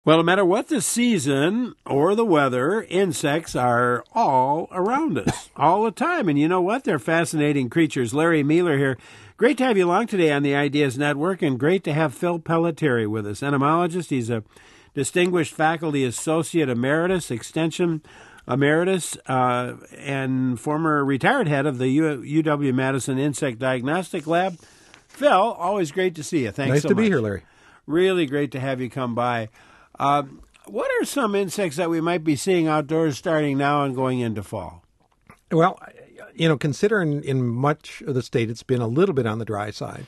Well, no matter what the season or the weather, insects are all around us all the time. And you know what? They're fascinating creatures. Larry Mueller here. Great to have you along today on the Ideas Network, and great to have Phil Pelletieri with us, entomologist. He's a distinguished faculty associate emeritus, extension emeritus, and former retired head of the UW-Madison Insect Diagnostic Lab. Phil, always great to see you. Thanks nice so to much. be here, Larry. Really great to have you come by. What are some insects that we might be seeing outdoors starting now and going into fall? Well, considering in much of the state it's been a little bit on the dry side.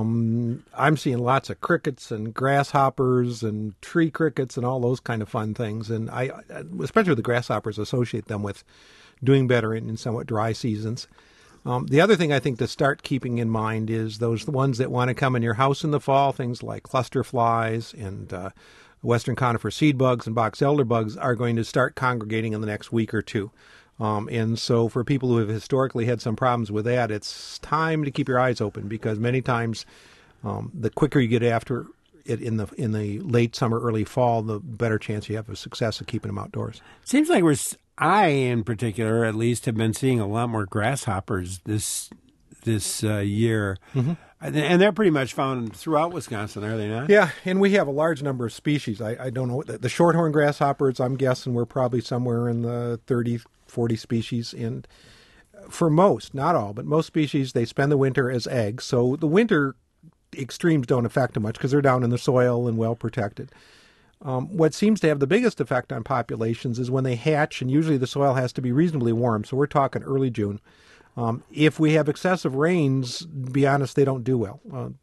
I'm seeing lots of crickets and grasshoppers and tree crickets and all those kind of fun things. And I, especially with the grasshoppers, associate them with doing better in somewhat dry seasons. The other thing I think to start keeping in mind is the ones that want to come in your house in the fall, things like cluster flies and western conifer seed bugs and box elder bugs are going to start congregating in the next week or two. And so for people who have historically had some problems with that, it's time to keep your eyes open, because many times the quicker you get after it in the late summer, early fall, the better chance you have of success of keeping them outdoors. Seems like I in particular, at least, have been seeing a lot more grasshoppers this year. Mm-hmm. And they're pretty much found throughout Wisconsin, are they not? Yeah, and we have a large number of species. I don't know. The shorthorn grasshoppers, I'm guessing we're probably somewhere in the 30, 40 species. And for most, not all, but most species, they spend the winter as eggs. So the winter extremes don't affect them much because they're down in the soil and well protected. What seems to have the biggest effect on populations is when they hatch, and usually the soil has to be reasonably warm. So we're talking early June. If we have excessive rains, be honest, they don't do well.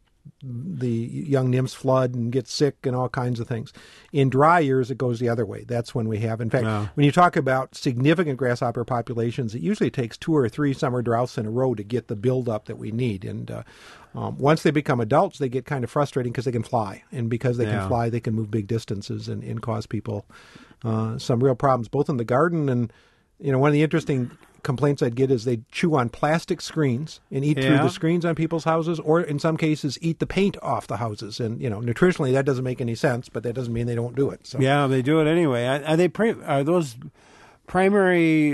The young nymphs flood and get sick and all kinds of things. In dry years, it goes the other way. That's when we have, in fact, when you talk about significant grasshopper populations, it usually takes 2 or 3 summer droughts in a row to get the buildup that we need. And once they become adults, they get kind of frustrating because they can fly. And because they can fly, they can move big distances and cause people some real problems, both in the garden and, one of the interesting complaints I'd get is they chew on plastic screens and eat through the screens on people's houses, or in some cases eat the paint off the houses. And, nutritionally that doesn't make any sense, but that doesn't mean they don't do it. So. Yeah, they do it anyway. Are those primary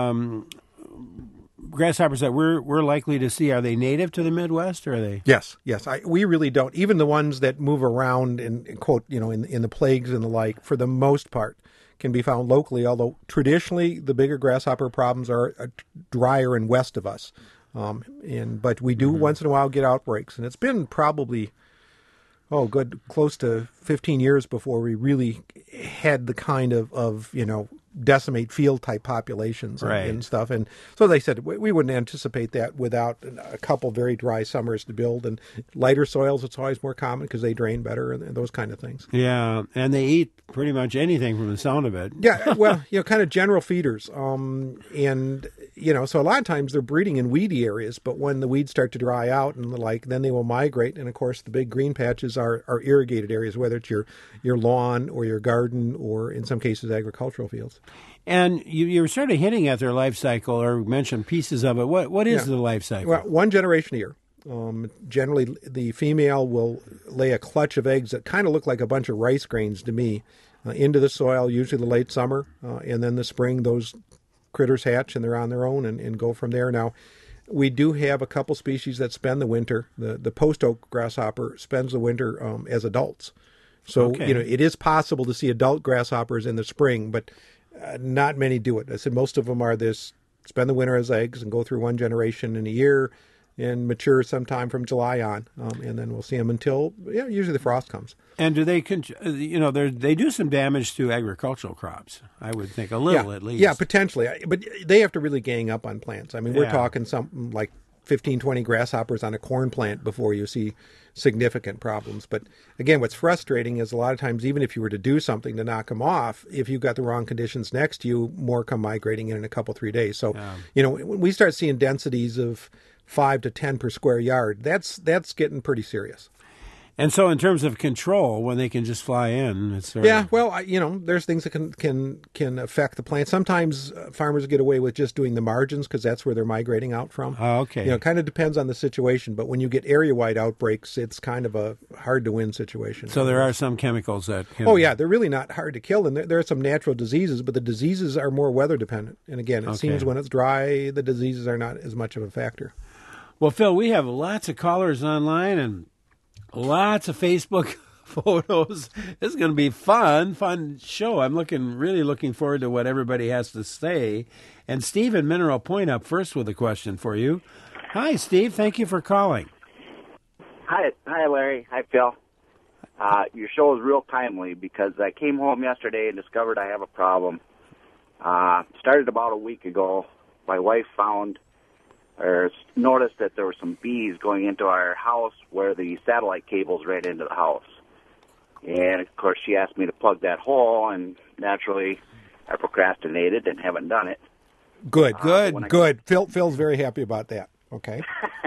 grasshoppers that we're likely to see, are they native to the Midwest, or are they? Yes. We really don't. Even the ones that move around and quote, in the plagues and the like, for the most part, can be found locally, although traditionally the bigger grasshopper problems are drier and west of us. But we do once in a while get outbreaks, and it's been probably, close to 15 years before we really had the kind of decimate field type populations and stuff. And so they said we wouldn't anticipate that without a couple very dry summers to build. And lighter soils, it's always more common because they drain better and those kind of things. Yeah, and they eat pretty much anything from the sound of it. Yeah, well, kind of general feeders. And, so a lot of times they're breeding in weedy areas, but when the weeds start to dry out and the like, then they will migrate. And, of course, the big green patches are irrigated areas, whether it's your lawn or your garden or, in some cases, agricultural fields. And you were sort of hinting at their life cycle, or mentioned pieces of it. What is the life cycle? Well, 1 generation a year. Generally, the female will lay a clutch of eggs that kind of look like a bunch of rice grains to me into the soil, usually the late summer. And then the spring, those critters hatch and they're on their own and go from there. Now, we do have a couple species that spend the winter. The post oak grasshopper spends the winter as adults. So, it is possible to see adult grasshoppers in the spring, but not many do it. I said most of them are spend the winter as eggs and go through 1 generation in a year and mature sometime from July on. And then we'll see them until, usually the frost comes. And do they, they do some damage to agricultural crops, I would think, a little at least. Yeah, potentially. But they have to really gang up on plants. I mean, we're talking something like 15, 20 grasshoppers on a corn plant before you see significant problems. But again, what's frustrating is a lot of times, even if you were to do something to knock them off, if you've got the wrong conditions next to you, more come migrating in a couple, 3 days. So, when we start seeing densities of 5 to 10 per square yard, that's getting pretty serious. And so, in terms of control, when they can just fly in, it's yeah. Well, there's things that can affect the plant. Sometimes farmers get away with just doing the margins because that's where they're migrating out from. Oh, okay. It kind of depends on the situation. But when you get area-wide outbreaks, it's kind of a hard-to-win situation. So there are some chemicals that can... Oh, yeah. They're really not hard to kill. And there are some natural diseases, but the diseases are more weather-dependent. And again, it seems when it's dry, the diseases are not as much of a factor. Well, Phil, we have lots of callers online and lots of Facebook photos. This is going to be fun show. I'm really looking forward to what everybody has to say. And Steve in Mineral Point up first with a question for you. Hi, Steve. Thank you for calling. Hi, Larry. Hi, Phil. Your show is real timely because I came home yesterday and discovered I have a problem. Started about a week ago. My wife noticed that there were some bees going into our house where the satellite cable's right into the house. And, of course, she asked me to plug that hole, and naturally I procrastinated and haven't done it. Good. Phil's very happy about that. Okay.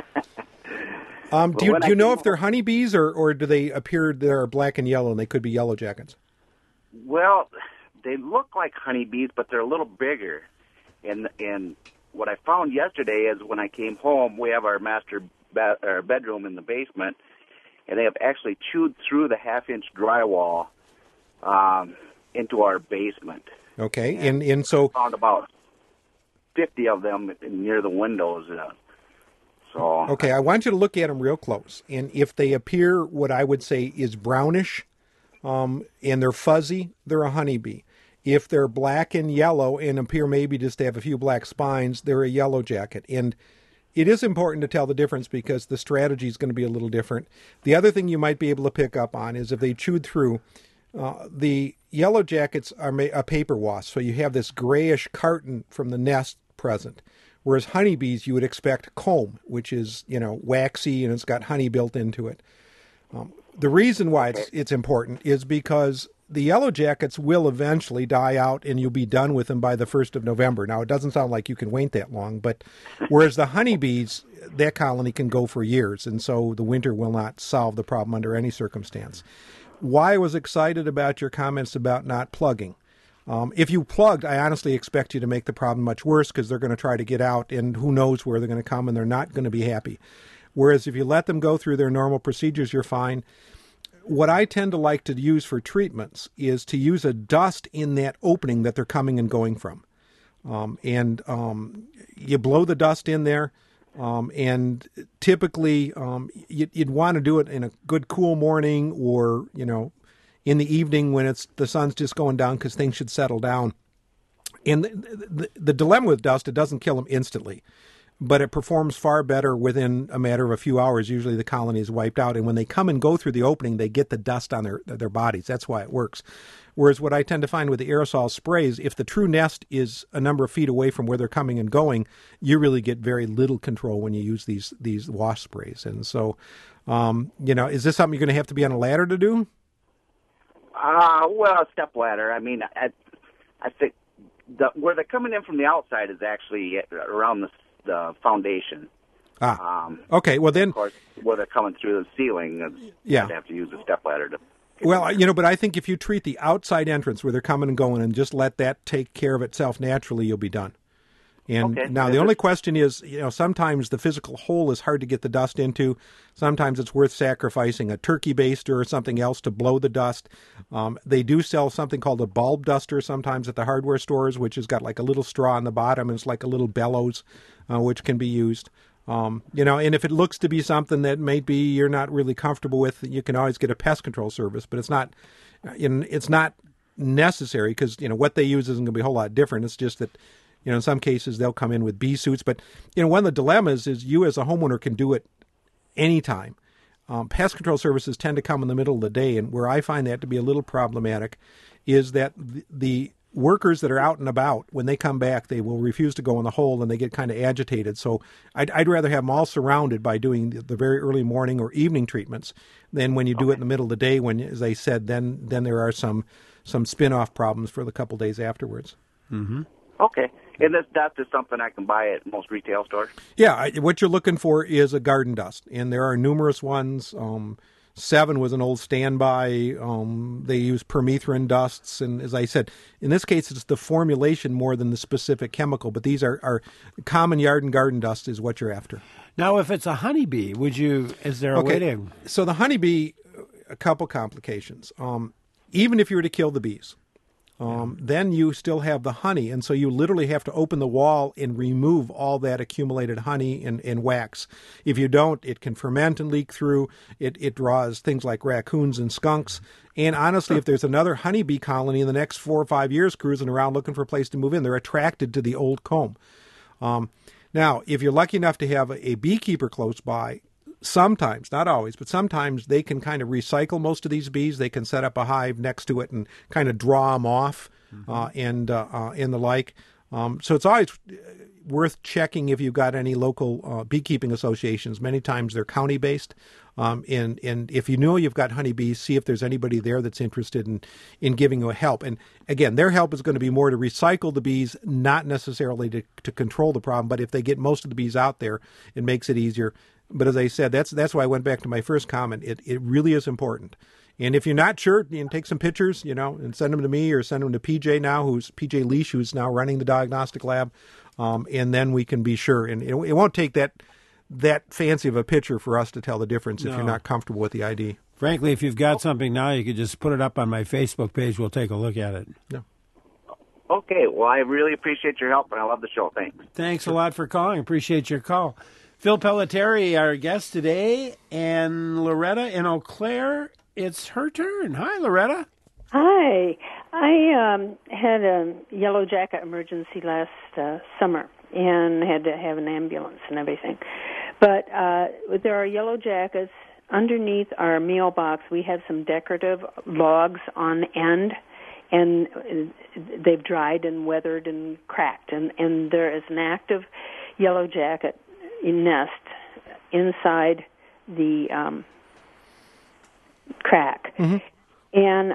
Do you know if they're honeybees or do they appear they're black and yellow and they could be yellow jackets? Well, they look like honeybees, but they're a little bigger. And what I found yesterday is when I came home, we have our master bedroom in the basement, and they have actually chewed through the half-inch drywall into our basement. Okay, and so... found about 50 of them near the windows. Okay, I want you to look at them real close, and if they appear what I would say is brownish, and they're fuzzy, they're a honeybee. If they're black and yellow and appear maybe just to have a few black spines, they're a yellow jacket. And it is important to tell the difference because the strategy is going to be a little different. The other thing you might be able to pick up on is if they chewed through, the yellow jackets are a paper wasp, so you have this grayish carton from the nest present. Whereas honeybees, you would expect comb, which is, waxy and it's got honey built into it. The reason why it's important is because the yellow jackets will eventually die out and you'll be done with them by the 1st of November. Now, it doesn't sound like you can wait that long, but whereas the honeybees, that colony can go for years, and so the winter will not solve the problem under any circumstance. Why I was excited about your comments about not plugging. If you plugged, I honestly expect you to make the problem much worse because they're going to try to get out, and who knows where they're going to come, and they're not going to be happy. Whereas if you let them go through their normal procedures, you're fine. What I tend to like to use for treatments is to use a dust in that opening that they're coming and going from. You blow the dust in there, and typically you'd want to do it in a good cool morning or, in the evening when the sun's just going down because things should settle down. And the dilemma with dust, it doesn't kill them instantly, but it performs far better within a matter of a few hours. Usually the colony is wiped out, and when they come and go through the opening, they get the dust on their bodies. That's why it works. Whereas what I tend to find with the aerosol sprays, if the true nest is a number of feet away from where they're coming and going, you really get very little control when you use these wasp sprays. And so, is this something you're going to have to be on a ladder to do? Well, a step ladder. I mean, I think where they're coming in from the outside is actually around the foundation. Okay. Well, then, of course, where they're coming through the ceiling, you'd have to use a step ladder to. Well, but I think if you treat the outside entrance where they're coming and going and just let that take care of itself naturally, you'll be done. And now the only question is, sometimes the physical hole is hard to get the dust into. Sometimes it's worth sacrificing a turkey baster or something else to blow the dust. They do sell something called a bulb duster sometimes at the hardware stores, which has got like a little straw on the bottom and it's like a little bellows, which can be used. And if it looks to be something that maybe you're not really comfortable with, you can always get a pest control service, but it's not necessary because, what they use isn't going to be a whole lot different. It's just that, in some cases they'll come in with bee suits, but, one of the dilemmas is you as a homeowner can do it anytime. Pest control services tend to come in the middle of the day, and where I find that to be a little problematic is that the workers that are out and about, when they come back, they will refuse to go in the hole and they get kind of agitated. So I'd rather have them all surrounded by doing the very early morning or evening treatments than when you do it in the middle of the day when, as I said, then there are some spin-off problems for the couple days afterwards. Mm-hmm. Okay. And this dust is something I can buy at most retail stores? Yeah. What you're looking for is a garden dust, and there are numerous ones. 7 was an old standby. They use permethrin dusts, and as I said, in this case, it's the formulation more than the specific chemical. But these are common yard and garden dust is what you're after. Now, if it's a honeybee, is there a way to... So the honeybee, a couple complications. Even if you were to kill the bees, then you still have the honey, and so you literally have to open the wall and remove all that accumulated honey and wax. If you don't, it can ferment and leak through. It draws things like raccoons and skunks. And honestly, if there's another honeybee colony in the next 4 or 5 years cruising around looking for a place to move in, they're attracted to the old comb. Now, if you're lucky enough to have a beekeeper close by, sometimes, not always, but sometimes they can kind of recycle most of these bees. They can set up a hive next to it and kind of draw them off and the like. So it's always worth checking if you've got any local beekeeping associations. Many times they're county-based. And if you know you've got honeybees, see if there's anybody there that's interested in giving you a help. And again, their help is going to be more to recycle the bees, not necessarily to control the problem. But if they get most of the bees out there, it makes it easier. But as I said, that's why I went back to my first comment. It really is important. And if you're not sure, you can take some pictures, and send them to me or send them to PJ now, PJ Leash, who's now running the diagnostic lab. And then we can be sure. And it won't take that fancy of a picture for us to tell the difference if you're not comfortable with the ID. Frankly, if you've got something now, you could just put it up on my Facebook page. We'll take a look at it. Yeah. Okay. Well, I really appreciate your help, and I love the show. Thanks. Thanks a lot for calling. Appreciate your call. Phil Pelletieri, our guest today, and Loretta in Eau Claire. It's her turn. Hi, Loretta. Hi. I had a yellow jacket emergency last summer and had to have an ambulance and everything. But there are yellow jackets. Underneath our mailbox, we have some decorative logs on end, and they've dried and weathered and cracked. And there is an active yellow jacket nest inside the crack. Mm-hmm. And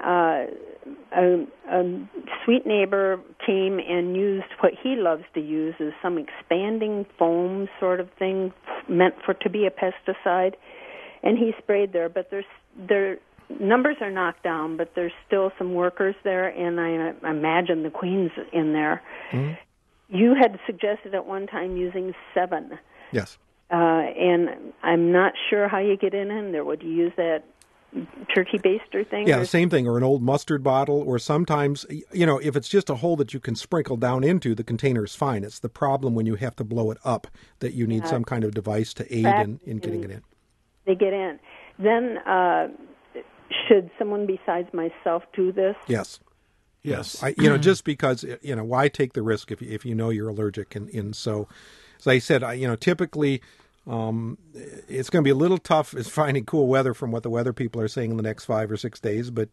a sweet neighbor came and used what he loves to use is some expanding foam sort of thing meant to be a pesticide, and he sprayed there. But their numbers are knocked down, but there's still some workers there, and I imagine the queen's in there. Mm-hmm. You had suggested at one time using 7. Yes. And I'm not sure how you get in there. Would you use that turkey baster thing? Yeah, the same thing, or an old mustard bottle, or sometimes, if it's just a hole that you can sprinkle down into, the container is fine. It's the problem when you have to blow it up that you need some kind of device to aid in getting it in. They get in. Then should someone besides myself do this? Yes. Yes. Just because, why take the risk if you know you're allergic? And so, as I said, typically it's going to be a little tough is finding cool weather from what the weather people are saying in the next 5 or 6 days. But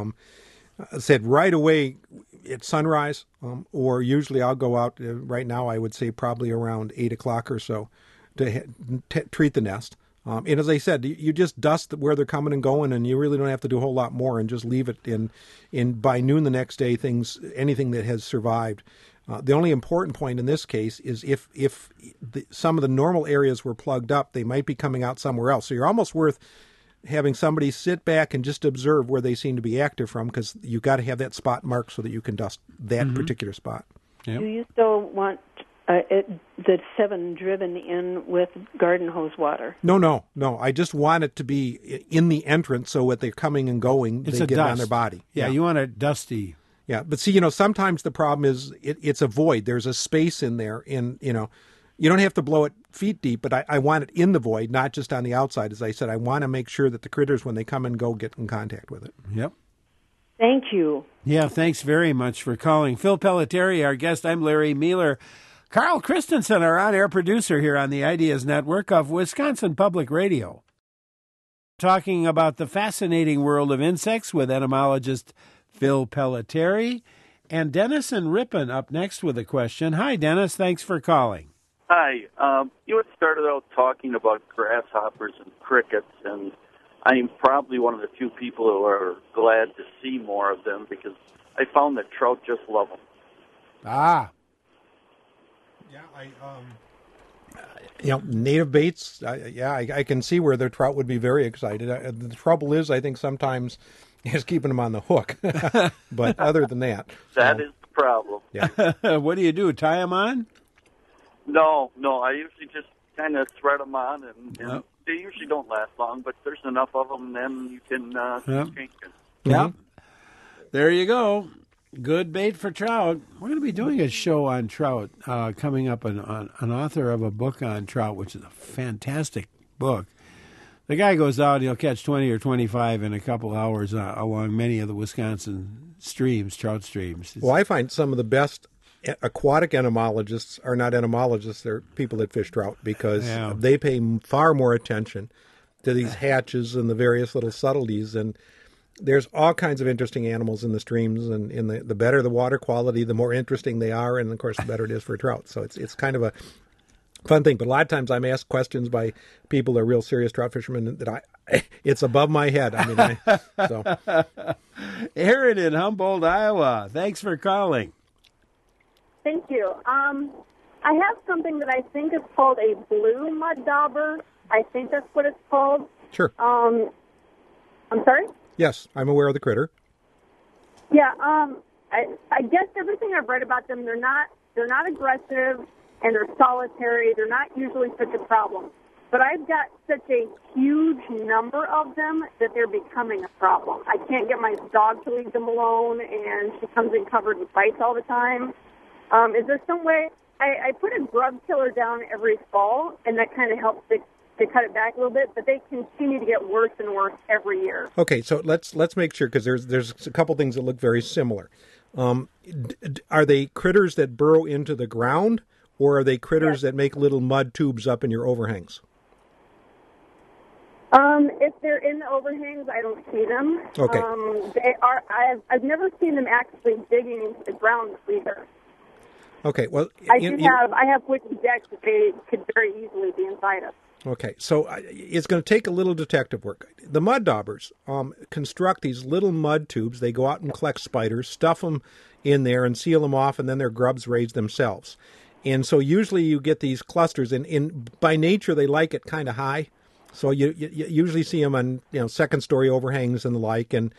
I said right away at sunrise, or usually I'll go out right now, I would say probably around 8 o'clock or so to treat the nest. And as I said, you just dust where they're coming and going, and you really don't have to do a whole lot more, and just leave it in by noon the next day, anything that has survived. The only important point in this case is if some of the normal areas were plugged up, they might be coming out somewhere else. So you're almost worth having somebody sit back and just observe where they seem to be active from, because you've got to have that spot marked so that you can dust that particular spot. Yep. Do you still want the 7 driven in with garden hose water? No. I just want it to be in the entrance so when they're coming and going, they get it on their body. Yeah, you want it dusty. Yeah, but see, sometimes the problem is it's a void. There's a space in there, and, you don't have to blow it feet deep, but I want it in the void, not just on the outside. As I said, I want to make sure that the critters, when they come and go, get in contact with it. Yep. Thank you. Yeah, thanks very much for calling. Phil Pelletieri, our guest. I'm Larry Mueller. Carl Christensen, our on-air producer here on the Ideas Network of Wisconsin Public Radio. Talking about the fascinating world of insects with entomologist Phil Pelletieri. And Dennis and Ripon up next with a question. Hi, Dennis. Thanks for calling. Hi. You had started out talking about grasshoppers and crickets, and I'm probably one of the few people who are glad to see more of them because I found that trout just love them. Ah. Yeah, Native baits, I can see where the trout would be very excited. The trouble is, I think sometimes is keeping them on the hook. But other than that. That is the problem. Yeah. What do? Tie them on? No, I usually just kind of thread them on, and Yep. they usually don't last long, but there's enough of them, then you can change it. Yep. There you go. Good bait for trout. We're going to be doing a show on trout coming up. An author of a book on trout, which is a fantastic book. The guy goes out, he'll catch 20 or 25 in a couple hours along many of the Wisconsin streams, trout streams. Well, I find some of the best aquatic entomologists are not entomologists, they're people that fish trout, because they pay far more attention to these hatches and the various little subtleties. And there's all kinds of interesting animals in the streams, and the better the water quality, the more interesting they are, and of course the better it is for trout. So it's kind of a fun thing. But a lot of times I'm asked questions by people that are real serious trout fishermen that it's above my head. Aaron in Humboldt, Iowa. Thanks for calling. Thank you. I have something that I think is called a blue mud dauber. I think that's what it's called. Sure. I'm sorry? Yes, I'm aware of the critter. Yeah, I guess everything I've read about them, they're not aggressive, and they're solitary. They're not usually such a problem. But I've got such a huge number of them that they're becoming a problem. I can't get my dog to leave them alone, and she comes in covered in bites all the time. Is there some way? I put a grub killer down every fall, and that kind of helps to cut it back a little bit, but they continue to get worse and worse every year. Okay, so let's make sure, because there's a couple things that look very similar. Are they critters that burrow into the ground, or are they critters that make little mud tubes up in your overhangs? If they're in the overhangs, I don't see them. Okay. They are. I've never seen them actually digging into the ground either. Okay. Well, I have wooden decks that they could very easily be inside of. Okay, so it's going to take a little detective work. The mud daubers construct these little mud tubes. They go out and collect spiders, stuff them in there, and seal them off, and then their grubs raise themselves. And so usually you get these clusters, and by nature they like it kind of high. So you usually see them on second-story overhangs and the like. And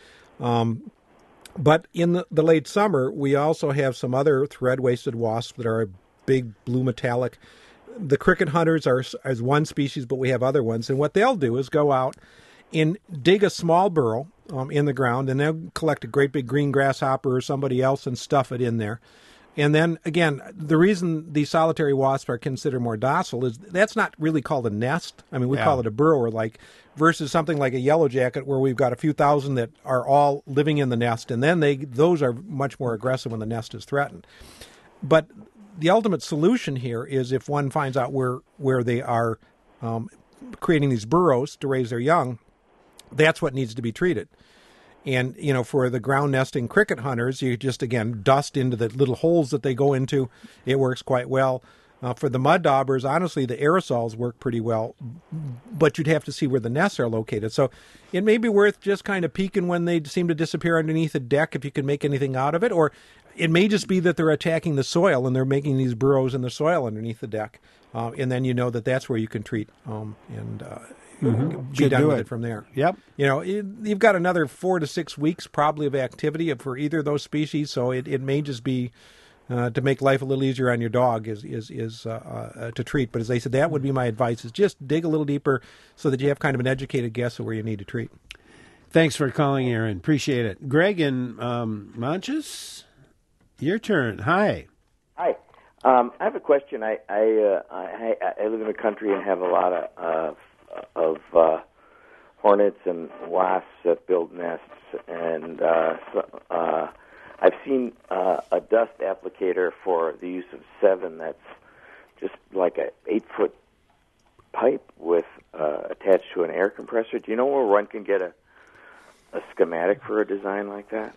but in the late summer, we also have some other thread-waisted wasps that are a big blue metallic. The cricket hunters are as one species, but we have other ones. And what they'll do is go out and dig a small burrow in the ground, and they'll collect a great big green grasshopper or somebody else and stuff it in there. And then, again, the reason these solitary wasps are considered more docile is that's not really called a nest. I mean, we call it a burrower, versus something like a yellow jacket where we've got a few thousand that are all living in the nest, and then those are much more aggressive when the nest is threatened. But the ultimate solution here is if one finds out where they are creating these burrows to raise their young, that's what needs to be treated. And, for the ground nesting cricket hunters, you just, again, dust into the little holes that they go into. It works quite well. For the mud daubers, honestly, the aerosols work pretty well, but you'd have to see where the nests are located. So it may be worth just kind of peeking when they seem to disappear underneath a deck if you can make anything out of it, or it may just be that they're attacking the soil and they're making these burrows in the soil underneath the deck, and then that's where you can treat and be done with it from there. Yep. You've got another 4 to 6 weeks probably of activity for either of those species, so it may just be to make life a little easier on your dog is to treat. But as I said, that would be my advice: is just dig a little deeper so that you have kind of an educated guess of where you need to treat. Thanks for calling, Aaron. Appreciate it. Greg in Manches, your turn. Hi. Hi. I have a question. I live in the country and have a lot of hornets and wasps that build nests, and I've seen a dust applicator for the use of 7 that's just like a 8-foot pipe with attached to an air compressor. Do you know where one can get a schematic for a design like that?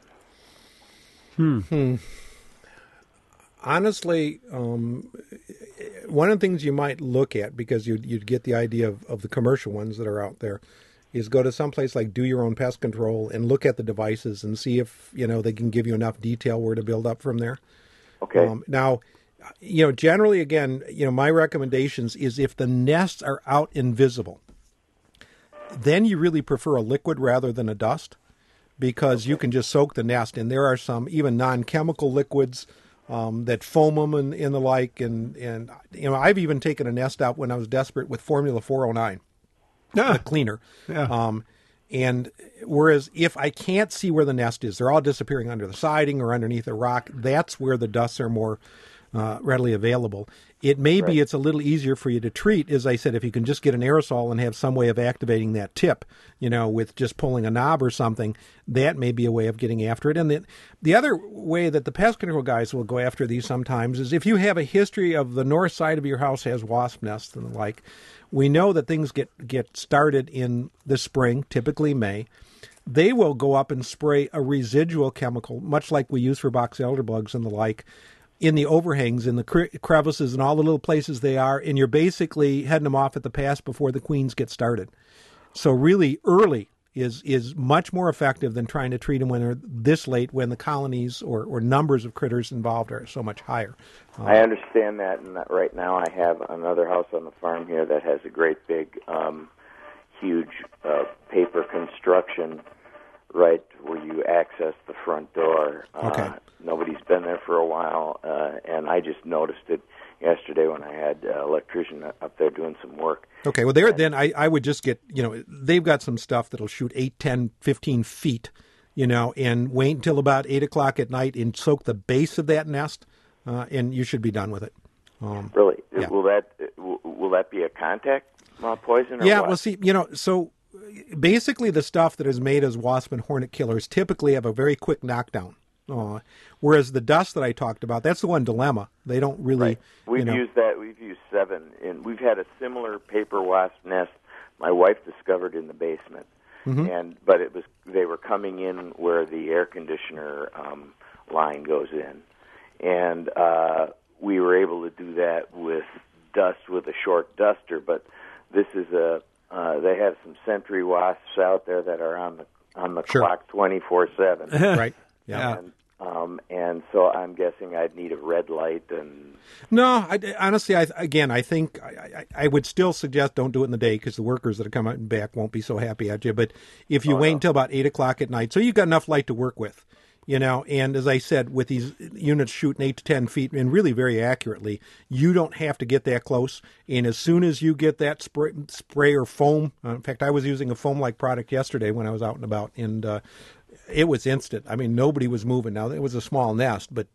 Honestly, one of the things you might look at, because you'd get the idea of the commercial ones that are out there, is go to some place like Do Your Own Pest Control and look at the devices and see if they can give you enough detail where to build up from there. Okay. Now, Generally, again, my recommendations is if the nests are out invisible, then you really prefer a liquid rather than a dust, because you can just soak the nest. And there are some even non-chemical liquids that foam them and the like. And I've even taken a nest out when I was desperate with Formula 409, a cleaner. Yeah. And whereas if I can't see where the nest is, they're all disappearing under the siding or underneath a rock, that's where the dusts are more readily available. It may be it's a little easier for you to treat, as I said, if you can just get an aerosol and have some way of activating that tip, with just pulling a knob or something, that may be a way of getting after it. And the other way that the pest control guys will go after these sometimes is if you have a history of the north side of your house has wasp nests and the like. We know that things get started in the spring, typically May. They will go up and spray a residual chemical, much like we use for box elder bugs and the like, in the overhangs, in the crevices, and all the little places they are, and you're basically heading them off at the pass before the queens get started. So really early is much more effective than trying to treat them when they're this late, when the colonies or numbers of critters involved are so much higher. I understand that, and that right now I have another house on the farm here that has a great big, huge paper construction right where you access the front door. Okay. Nobody's been there for a while, and I just noticed it yesterday when I had an electrician up there doing some work. Okay, well, there then I would just get, they've got some stuff that'll shoot 8, 10, 15 feet, and wait until about 8 o'clock at night and soak the base of that nest, and you should be done with it. Really? Yeah. Will that be a contact poison? Or yeah, what? well, see, so basically the stuff that is made as wasp and hornet killers typically have a very quick knockdown. Whereas the dust that I talked about, that's the one dilemma. They don't really. Right. We've used that. We've used 7, and we've had a similar paper wasp nest. My wife discovered in the basement, but they were coming in where the air conditioner line goes in, and we were able to do that with dust with a short duster. But this is they have some sentry wasps out there that are on the Sure. clock 24/7. Right. Yeah. And so I'm guessing I'd need a red light and. No, honestly, I think I would still suggest don't do it in the day because the workers that are coming out and back won't be so happy at you. But if you wait until about 8 o'clock at night, so you've got enough light to work with, and as I said, with these units shooting 8 to 10 feet and really very accurately, you don't have to get that close. And as soon as you get that spray or foam, in fact, I was using a foam-like product yesterday when I was out and about, and it was instant. I mean, nobody was moving. Now, it was a small nest, but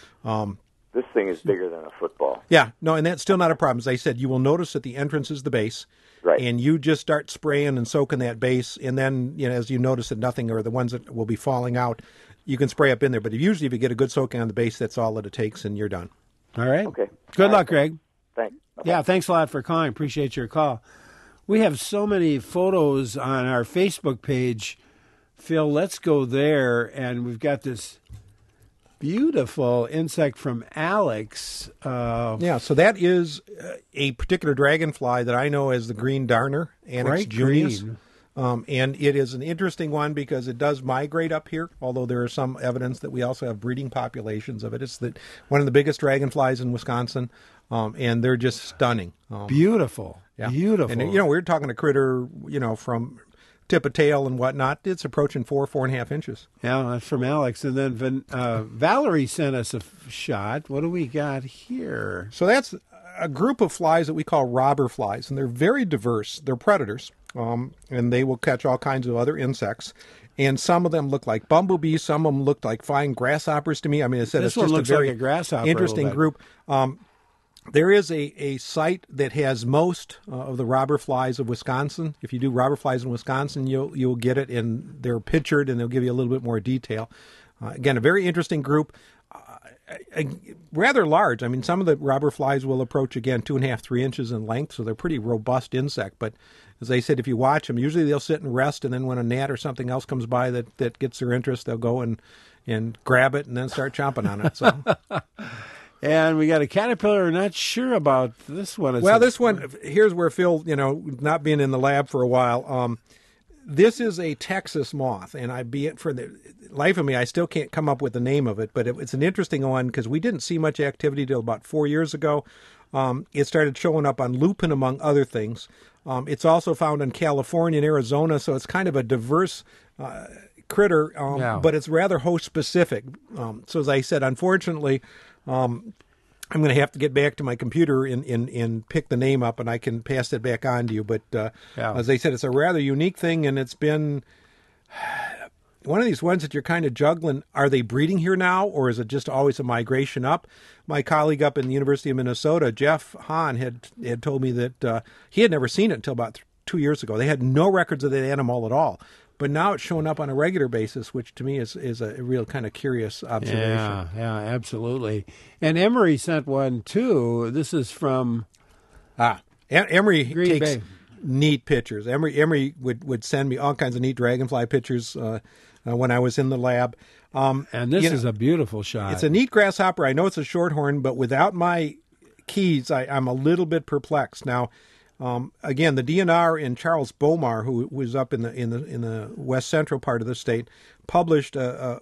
this thing is bigger than a football. Yeah, no, and that's still not a problem. As I said, you will notice that the entrance is the base, right? And you just start spraying and soaking that base, and then as you notice that nothing or the ones that will be falling out, you can spray up in there. But usually, if you get a good soaking on the base, that's all that it takes, and you're done. All right. Okay. Good luck, Greg. Thanks. Okay. Yeah, thanks a lot for calling. Appreciate your call. We have so many photos on our Facebook page. Phil, let's go there, and we've got this beautiful insect from Alex. Yeah, so that is a particular dragonfly that I know as the green darner, Anax junius. And it is an interesting one because it does migrate up here, although there is some evidence that we also have breeding populations of it. It's one of the biggest dragonflies in Wisconsin, and they're just stunning. Beautiful. Yeah. Beautiful. And, we're talking a critter, from tip of tail and whatnot. It's approaching 4.5 inches. Yeah, that's from Alex. And then Valerie sent us a shot. What do we got here? So that's a group of flies that we call robber flies, and they're very diverse. They're predators, and they will catch all kinds of other insects. And some of them look like bumblebees. Some of them look like fine grasshoppers to me. I mean, I said this it's just looks a very like a grasshopper interesting group. There is a site that has most of the robber flies of Wisconsin. If you do robber flies in Wisconsin, you'll get it, and they're pictured, and they'll give you a little bit more detail. Again, a very interesting group, rather large. I mean, some of the robber flies will approach, again, 2.5, 3 inches in length, so they're a pretty robust insect. But as I said, if you watch them, usually they'll sit and rest, and then when a gnat or something else comes by that gets their interest, they'll go and grab it and then start chomping on it. So. And we got a caterpillar. Not sure about this one. Well, this one, here's where Phil, not being in the lab for a while, This is a Texas moth, and for the life of me, I still can't come up with the name of it, but it's an interesting one because we didn't see much activity till about 4 years ago. It started showing up on lupin, among other things. It's also found in California and Arizona, so it's kind of a diverse critter, but it's rather host-specific. So as I said, unfortunately, I'm going to have to get back to my computer and pick the name up, and I can pass it back on to you. But as I said, it's a rather unique thing, and it's been one of these ones that you're kind of juggling. Are they breeding here now, or is it just always a migration up? My colleague up in the University of Minnesota, Jeff Hahn, had told me that he had never seen it until about 2 years ago. They had no records of that animal at all. But now it's showing up on a regular basis, which to me is a real kind of curious observation. Yeah, absolutely. And Emory sent one, too. This is from Emory Green takes Bay. Neat pictures. Emory would send me all kinds of neat dragonfly pictures when I was in the lab. And this is a beautiful shot. It's a neat grasshopper. I know it's a shorthorn, but without my keys, I'm a little bit perplexed. Now, again, the DNR in Charles Bomar, who was up in the west central part of the state, published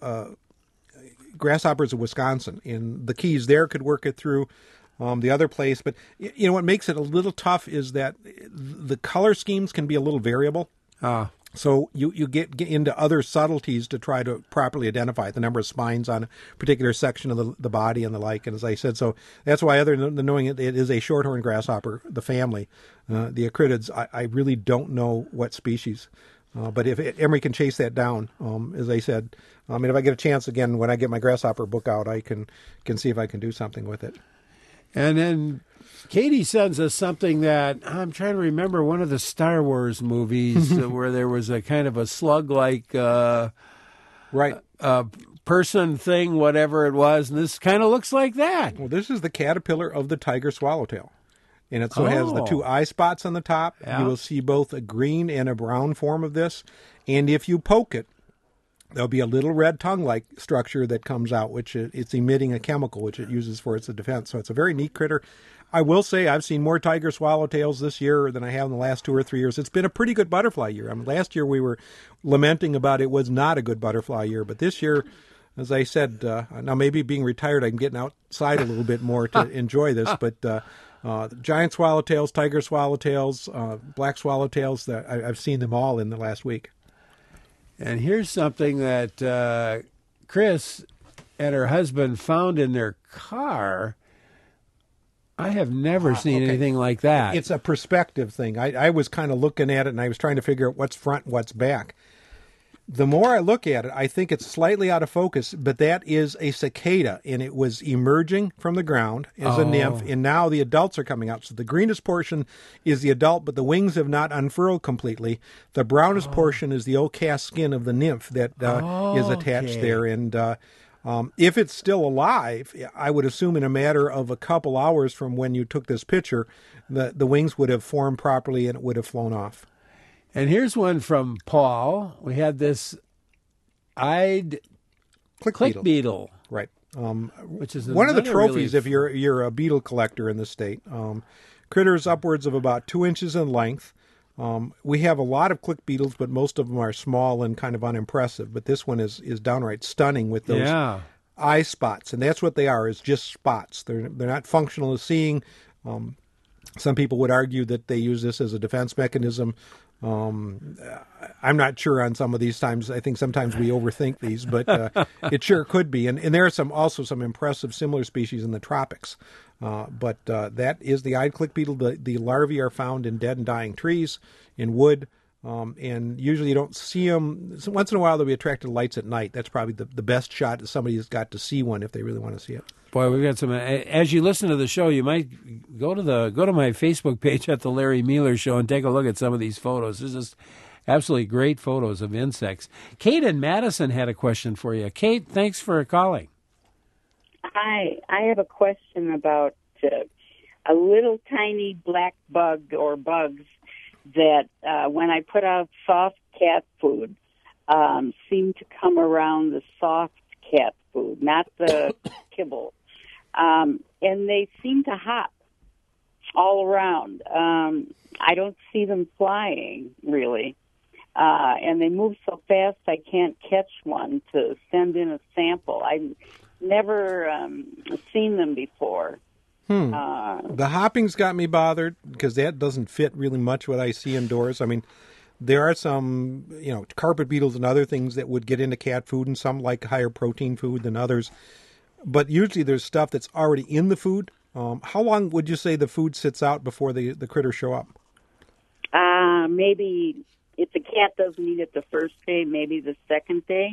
grasshoppers of Wisconsin, and the keys there could work it through the other place. But what makes it a little tough is that the color schemes can be a little variable. So you get into other subtleties to try to properly identify the number of spines on a particular section of the body and the like. And as I said, so that's why, other than knowing it is a shorthorn grasshopper, the family, the acridids, I really don't know what species. But if Emory can chase that down, as I said, if I get a chance again, when I get my grasshopper book out, I can see if I can do something with it. And then Katie sends us something that I'm trying to remember, one of the Star Wars movies where there was a kind of a slug-like person thing, whatever it was, and this kind of looks like that. Well, this is the caterpillar of the tiger swallowtail. And it has the two eye spots on the top. Yeah. You will see both a green and a brown form of this. And if you poke it, there'll be a little red tongue-like structure that comes out, which it's emitting a chemical, which it uses for its defense. So it's a very neat critter. I will say I've seen more tiger swallowtails this year than I have in the last 2 or 3 years. It's been a pretty good butterfly year. Last year we were lamenting about it was not a good butterfly year. But this year, as I said, now maybe being retired, I'm getting outside a little bit more to enjoy this. But giant swallowtails, tiger swallowtails, black swallowtails, I've seen them all in the last week. And here's something that Chris and her husband found in their car. I have never seen anything like that. It's a perspective thing. I was kind of looking at it, and I was trying to figure out what's front, what's back. The more I look at it, I think it's slightly out of focus, but that is a cicada, and it was emerging from the ground as a nymph, and now the adults are coming out. So the greenest portion is the adult, but the wings have not unfurled completely. The brownest portion is the old cast skin of the nymph that is attached there, and if it's still alive, I would assume in a matter of a couple hours from when you took this picture, the wings would have formed properly and it would have flown off. And here's one from Paul. We had this eyed click beetle. Right. Which is one of the trophies if you're a beetle collector in the state. Critters upwards of about 2 inches in length. We have a lot of click beetles, but most of them are small and kind of unimpressive. But this one is downright stunning with those eye spots. And that's what they are, is just spots. They're not functional as seeing. Some people would argue that they use this as a defense mechanism. I'm not sure on some of these times. I think sometimes we overthink these, but it sure could be. And there are also some impressive similar species in the tropics. But that is the eyed click beetle. The larvae are found in dead and dying trees, in wood, and usually you don't see them. So once in a while they'll be attracted to lights at night. That's probably the best shot that somebody has got to see one if they really want to see it. Boy, we've got some. As you listen to the show, you might go to my Facebook page at the Larry Mealer Show and take a look at some of these photos. This is absolutely great photos of insects. Kate in Madison had a question for you. Kate, thanks for calling. Hi, I have a question about a little tiny black bug or bugs that when I put out soft cat food seem to come around the soft cat food, not the kibble. And they seem to hop all around. I don't see them flying, really. and they move so fast I can't catch one to send in a sample. I've never seen them before. The hopping's got me bothered because that doesn't fit really much what I see indoors. I mean, there are some, carpet beetles and other things that would get into cat food, and some like higher protein food than others. But usually there's stuff that's already in the food. How long would you say the food sits out before the critters show up? Maybe if the cat doesn't eat it the first day, maybe the second day.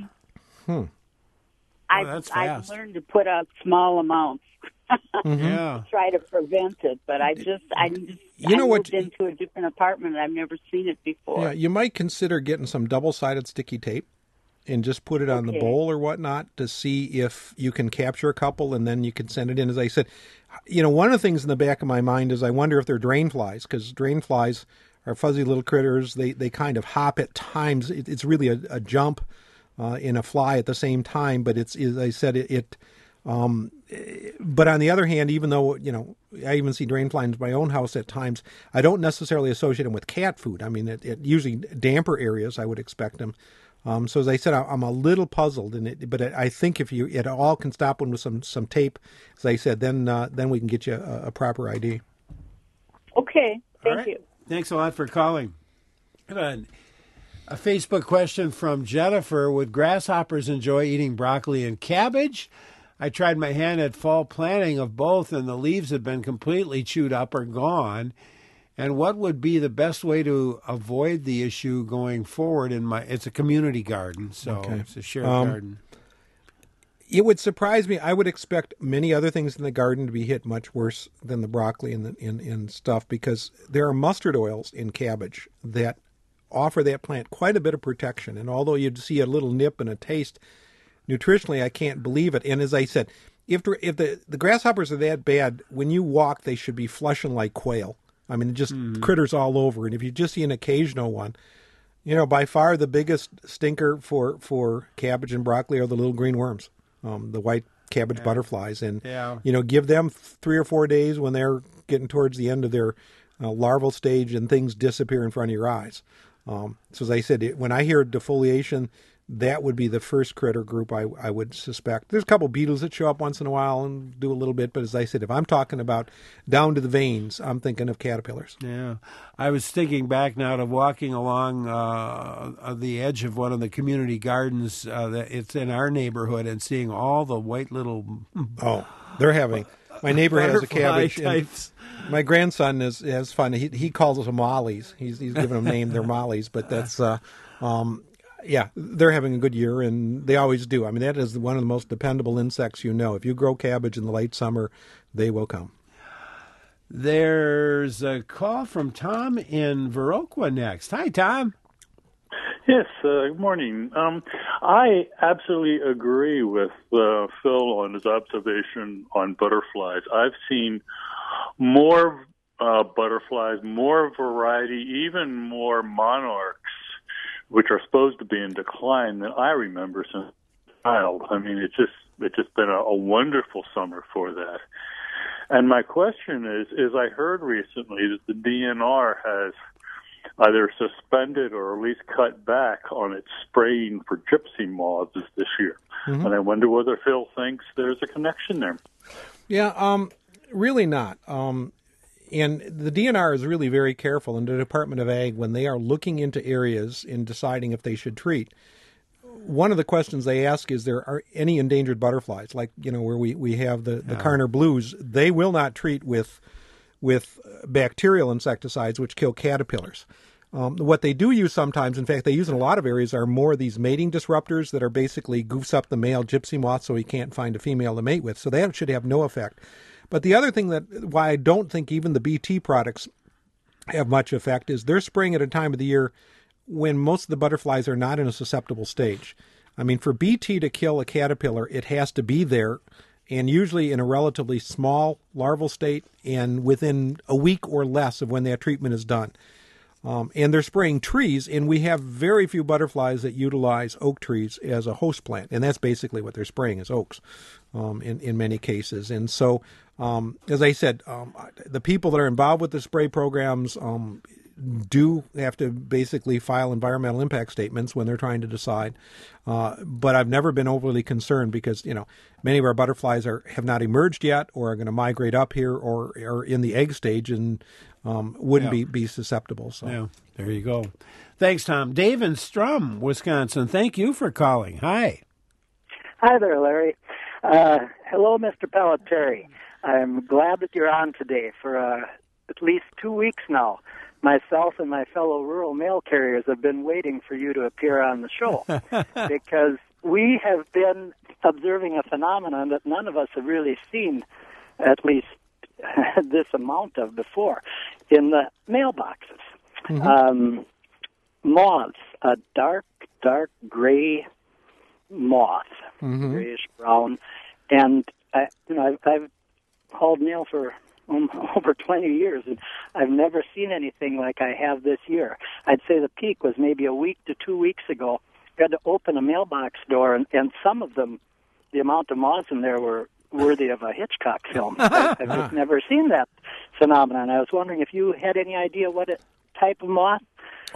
I've learned to put out small amounts. Yeah. Try to prevent it, but I moved into a different apartment and I've never seen it before. Yeah, you might consider getting some double-sided sticky tape and just put it on the bowl or whatnot to see if you can capture a couple, and then you can send it in. As I said, one of the things in the back of my mind is I wonder if they're drain flies, because drain flies are fuzzy little critters. They kind of hop at times. It's really a jump in a fly at the same time, but it's, as I said, but on the other hand, even though, I even see drain flies in my own house at times, I don't necessarily associate them with cat food. I mean, it usually damper areas, I would expect them. So as I said, I'm a little puzzled, but I think if you at all can stop one with some tape, as I said, then we can get you a proper ID. Okay, thank you. Thanks a lot for calling. A Facebook question from Jennifer: would grasshoppers enjoy eating broccoli and cabbage? I tried my hand at fall planting of both, and the leaves have been completely chewed up or gone. And what would be the best way to avoid the issue going forward? It's a community garden, so it's a shared garden. It would surprise me. I would expect many other things in the garden to be hit much worse than the broccoli and stuff, because there are mustard oils in cabbage that offer that plant quite a bit of protection. And although you'd see a little nip and a taste, nutritionally, I can't believe it. And as I said, if the grasshoppers are that bad, when you walk, they should be flushing like quail. I mean, just critters all over. And if you just see an occasional one, by far the biggest stinker for cabbage and broccoli are the little green worms, the white cabbage butterflies. And, give them 3 or 4 days when they're getting towards the end of their larval stage and things disappear in front of your eyes. So as I said, when I hear defoliation, that would be the first critter group I would suspect. There's a couple beetles that show up once in a while and do a little bit, but as I said, if I'm talking about down to the veins, I'm thinking of caterpillars. Yeah. I was thinking back now to walking along the edge of one of the community gardens it's in our neighborhood and seeing all the white little... Oh, they're having... My neighbor has a cabbage. My grandson has fun. He calls them mollies. He's given them a name. They're mollies, but that's... Yeah, they're having a good year, and they always do. I mean, that is one of the most dependable insects you know. If you grow cabbage in the late summer, they will come. There's a call from Tom in Viroqua next. Hi, Tom. Yes, good morning. I absolutely agree with Phil on his observation on butterflies. I've seen more butterflies, more variety, even more monarchs, which are supposed to be in decline, than I remember since a child. I mean, it's just been a wonderful summer for that. And my question is I heard recently that the DNR has either suspended or at least cut back on its spraying for gypsy moths this year. Mm-hmm. And I wonder whether Phil thinks there's a connection there. Yeah, really not. And the DNR is really very careful in the Department of Ag when they are looking into areas and deciding if they should treat. One of the questions they ask is, there are any endangered butterflies, like, where we have the Karner blues. They will not treat with bacterial insecticides, which kill caterpillars. What they do use sometimes, in fact, they use in a lot of areas, are more of these mating disruptors that are basically goofs up the male gypsy moth so he can't find a female to mate with. So that should have no effect. But the other thing why I don't think even the BT products have much effect is they're spraying at a time of the year when most of the butterflies are not in a susceptible stage. I mean, for BT to kill a caterpillar, it has to be there, and usually in a relatively small larval state and within a week or less of when that treatment is done. And they're spraying trees, and we have very few butterflies that utilize oak trees as a host plant, and that's basically what they're spraying is oaks in many cases. And so, as I said, the people that are involved with the spray programs, do have to basically file environmental impact statements when they're trying to decide. But I've never been overly concerned because, many of our butterflies have not emerged yet or are going to migrate up here or are in the egg stage and wouldn't be susceptible. So. Yeah, there you go. Thanks, Tom. Dave in Strum, Wisconsin, thank you for calling. Hi. Hi there, Larry. Hello, Mr. Pelletieri. I'm glad that you're on today. For at least 2 weeks now, myself and my fellow rural mail carriers have been waiting for you to appear on the show because we have been observing a phenomenon that none of us have really seen, at least this amount of before, in the mailboxes. Mm-hmm. Moths, a dark gray moth, grayish brown, and I've hauled mail for over 20 years, and I've never seen anything like I have this year. I'd say the peak was maybe a week to 2 weeks ago. We had to open a mailbox door, and some of them, the amount of moths in there were worthy of a Hitchcock film. I've just never seen that phenomenon. I was wondering if you had any idea what type of moth. Oh,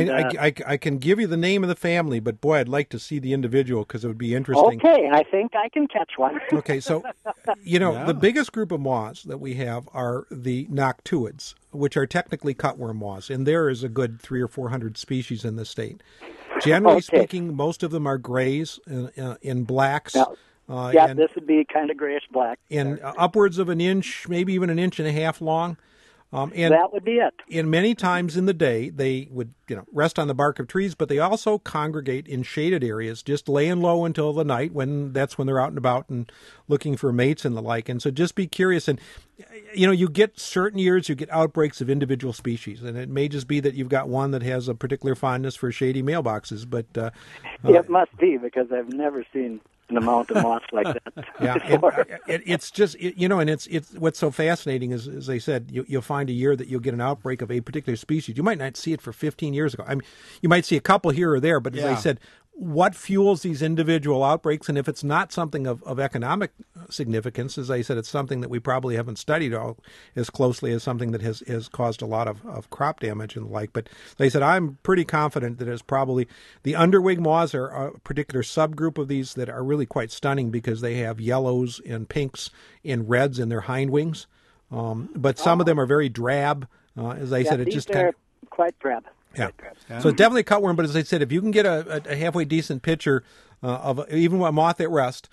I can give you the name of the family, but boy, I'd like to see the individual because it would be interesting. Okay, I think I can catch one. Okay, so, the biggest group of moths that we have are the noctuids, which are technically cutworm moths, and there is a good 300 or 400 species in the state. Generally speaking, most of them are grays in blacks. This would be kind of grayish-black. And upwards of an inch, maybe even an inch and a half long. And that would be it. And many times in the day, they would rest on the bark of trees, but they also congregate in shaded areas, just laying low until the night that's when they're out and about and looking for mates and the like. And so just be curious. And, you get certain years, you get outbreaks of individual species. And it may just be that you've got one that has a particular fondness for shady mailboxes. But it must be because I've never seen an amount of moths like that. It's just and it's what's so fascinating is, as I said, you'll find a year that you'll get an outbreak of a particular species. You might not see it for 15 years ago. I mean, you might see a couple here or there, but as I said, what fuels these individual outbreaks? And if it's not something of economic significance, as I said, it's something that we probably haven't studied as closely as something that has caused a lot of crop damage and the like. But as I said, I'm pretty confident that it's probably the underwing moths are a particular subgroup of these that are really quite stunning because they have yellows and pinks and reds in their hind wings. But some of them are very drab. As I said, it's just kind of quite drab. Yeah. So it's definitely a cutworm, but as I said, if you can get a halfway decent picture of even a moth at rest,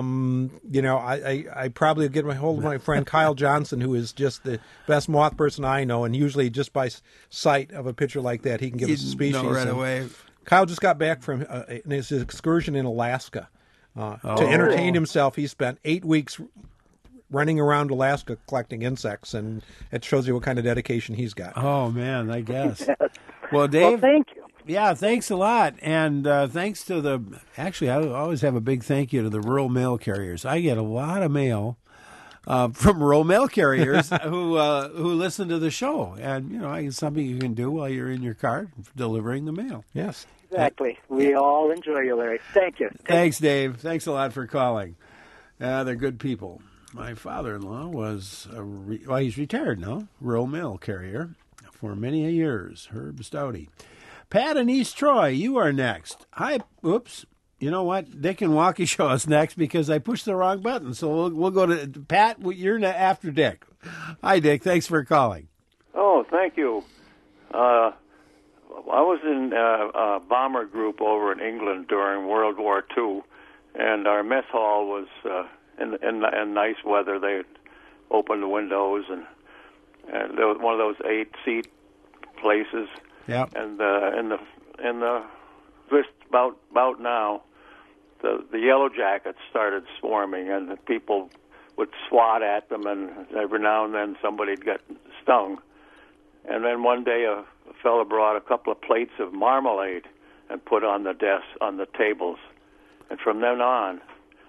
I probably get a hold of my friend Kyle Johnson, who is just the best moth person I know, and usually just by sight of a picture like that, he can give us a species. Right away. Kyle just got back from his excursion in Alaska. To entertain himself, he spent 8 weeks running around Alaska collecting insects, and it shows you what kind of dedication he's got. Oh, man, I guess. Well, Dave, thank you. Yeah, thanks a lot. And thanks to actually, I always have a big thank you to the rural mail carriers. I get a lot of mail from rural mail carriers who listen to the show. And, it's something you can do while you're in your car delivering the mail. Yes. Exactly. We all enjoy you, Larry. Thank you. Thanks, Dave. Thanks a lot for calling. They're good people. My father-in-law was, he's retired now, rural mail carrier for many years, Herb Stouty. Pat in East Troy, you are next. Hi, oops. You know what? Dick and Waukesha is next because I pushed the wrong button. So we'll go to Pat. You're after Dick. Hi, Dick. Thanks for calling. Oh, thank you. I was in a bomber group over in England during World War II, and our mess hall was in nice weather. They opened the windows, and there was one of those 8-seat places. Yeah. And in the just about now, the yellow jackets started swarming, and the people would swat at them, and every now and then somebody'd get stung. And then one day a fellow brought a couple of plates of marmalade and put on the desks, on the tables. And from then on,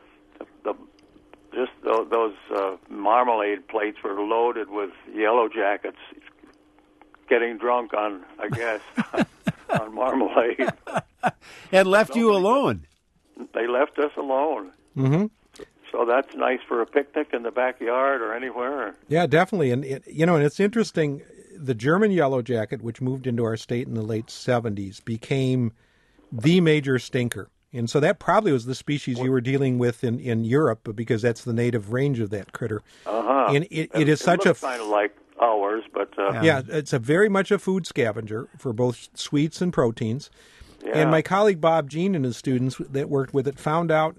those marmalade plates were loaded with yellow jackets getting drunk on, I guess, on marmalade. And left you alone. They left us alone. Mm-hmm. So that's nice for a picnic in the backyard or anywhere. Yeah, definitely. And, and it's interesting. the German yellow jacket, which moved into our state in the late 70s, became the major stinker. And so that probably was the species you were dealing with in Europe, because that's the native range of that critter. And it is such a kind of like ours, but yeah, it's a very much a food scavenger for both sweets and proteins. Yeah. And my colleague Bob Jean and his students that worked with it found out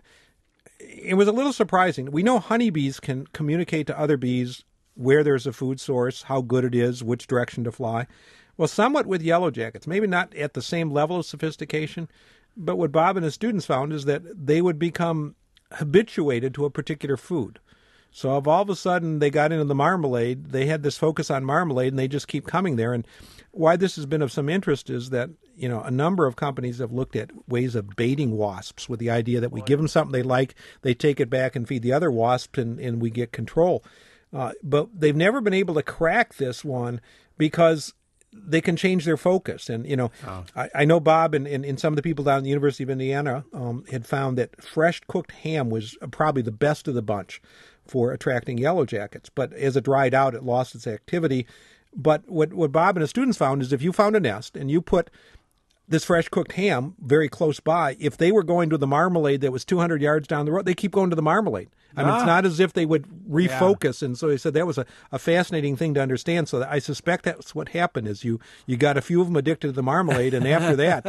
it was a little surprising. We know honeybees can communicate to other bees where there's a food source, how good it is, which direction to fly. Well, somewhat with yellow jackets, maybe not at the same level of sophistication, but what Bob and his students found is that they would become habituated to a particular food. So if all of a sudden they got into the marmalade, they had this focus on marmalade, and they just keep coming there. And why this has been of some interest is that, you know, a number of companies have looked at ways of baiting wasps with the idea that we give them something they like, they take it back and feed the other wasps, and we get control. But they've never been able to crack this one because they can change their focus. And, you know, I know Bob and some of the people down at the University of Indiana had found that fresh cooked ham was probably the best of the bunch for attracting yellow jackets. But as it dried out, it lost its activity. But what Bob and his students found is if you found a nest and you put this fresh cooked ham very close by, if they were going to the marmalade that was 200 yards down the road, they keep going to the marmalade. I mean, it's not as if they would refocus. Yeah. And so he said that was a fascinating thing to understand. So I suspect that's what happened is you got a few of them addicted to the marmalade, and after that,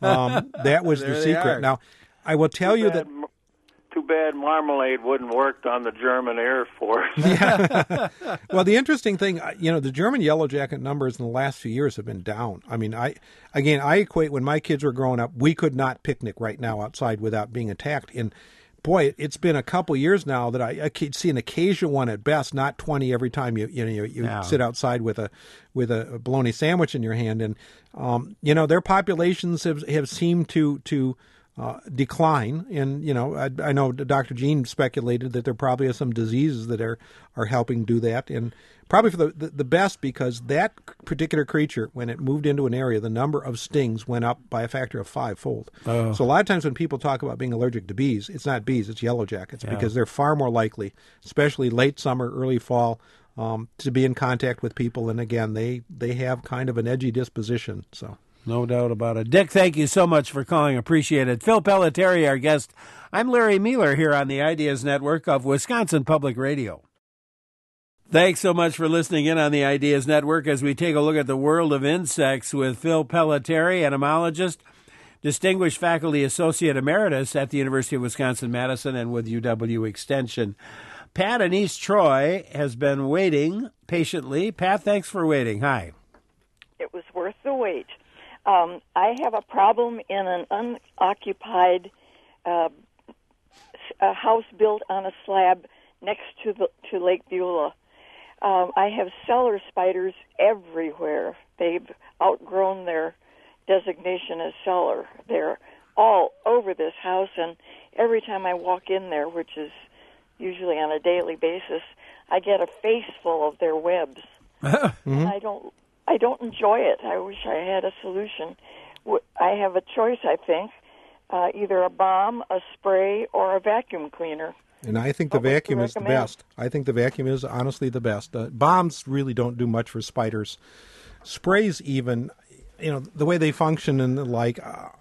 that was the secret. Now, I will tell you that... Too bad marmalade wouldn't work on the German Air Force. Yeah. Well, the interesting thing, you know, the German yellow jacket numbers in the last few years have been down. I mean, I equate when my kids were growing up, we could not picnic right now outside without being attacked. And boy, it's been a couple years now that I see an occasional one at best, not 20 every time you sit outside with a bologna sandwich in your hand. And you know, their populations have seemed to decline. And, you know, I know Dr. Jean speculated that there probably are some diseases that are helping do that. And probably for the best, because that particular creature, when it moved into an area, the number of stings went up by a factor of 5-fold. Oh. So a lot of times when people talk about being allergic to bees, it's not bees, it's yellow jackets, because they're far more likely, especially late summer, early fall, to be in contact with people. And again, they have kind of an edgy disposition. So. No doubt about it. Dick, thank you so much for calling. Appreciate it. Phil Pelletieri, our guest. I'm Larry Mueller here on the Ideas Network of Wisconsin Public Radio. Thanks so much for listening in on the Ideas Network as we take a look at the world of insects with Phil Pelletieri, entomologist, distinguished faculty associate emeritus at the University of Wisconsin-Madison and with UW Extension. Pat in East Troy has been waiting patiently. Pat, thanks for waiting. Hi. It was worth the wait. I have a problem in an unoccupied a house built on a slab next to Lake Beulah. I have cellar spiders everywhere. They've outgrown their designation as cellar. They're all over this house, and every time I walk in there, which is usually on a daily basis, I get a face full of their webs. And I don't enjoy it. I wish I had a solution. I have a choice, I think, either a balm, a spray, or a vacuum cleaner. And I think the vacuum is the best. I think the vacuum is honestly the best. Bombs really don't do much for spiders. Sprays even, you know, the way they function and the like,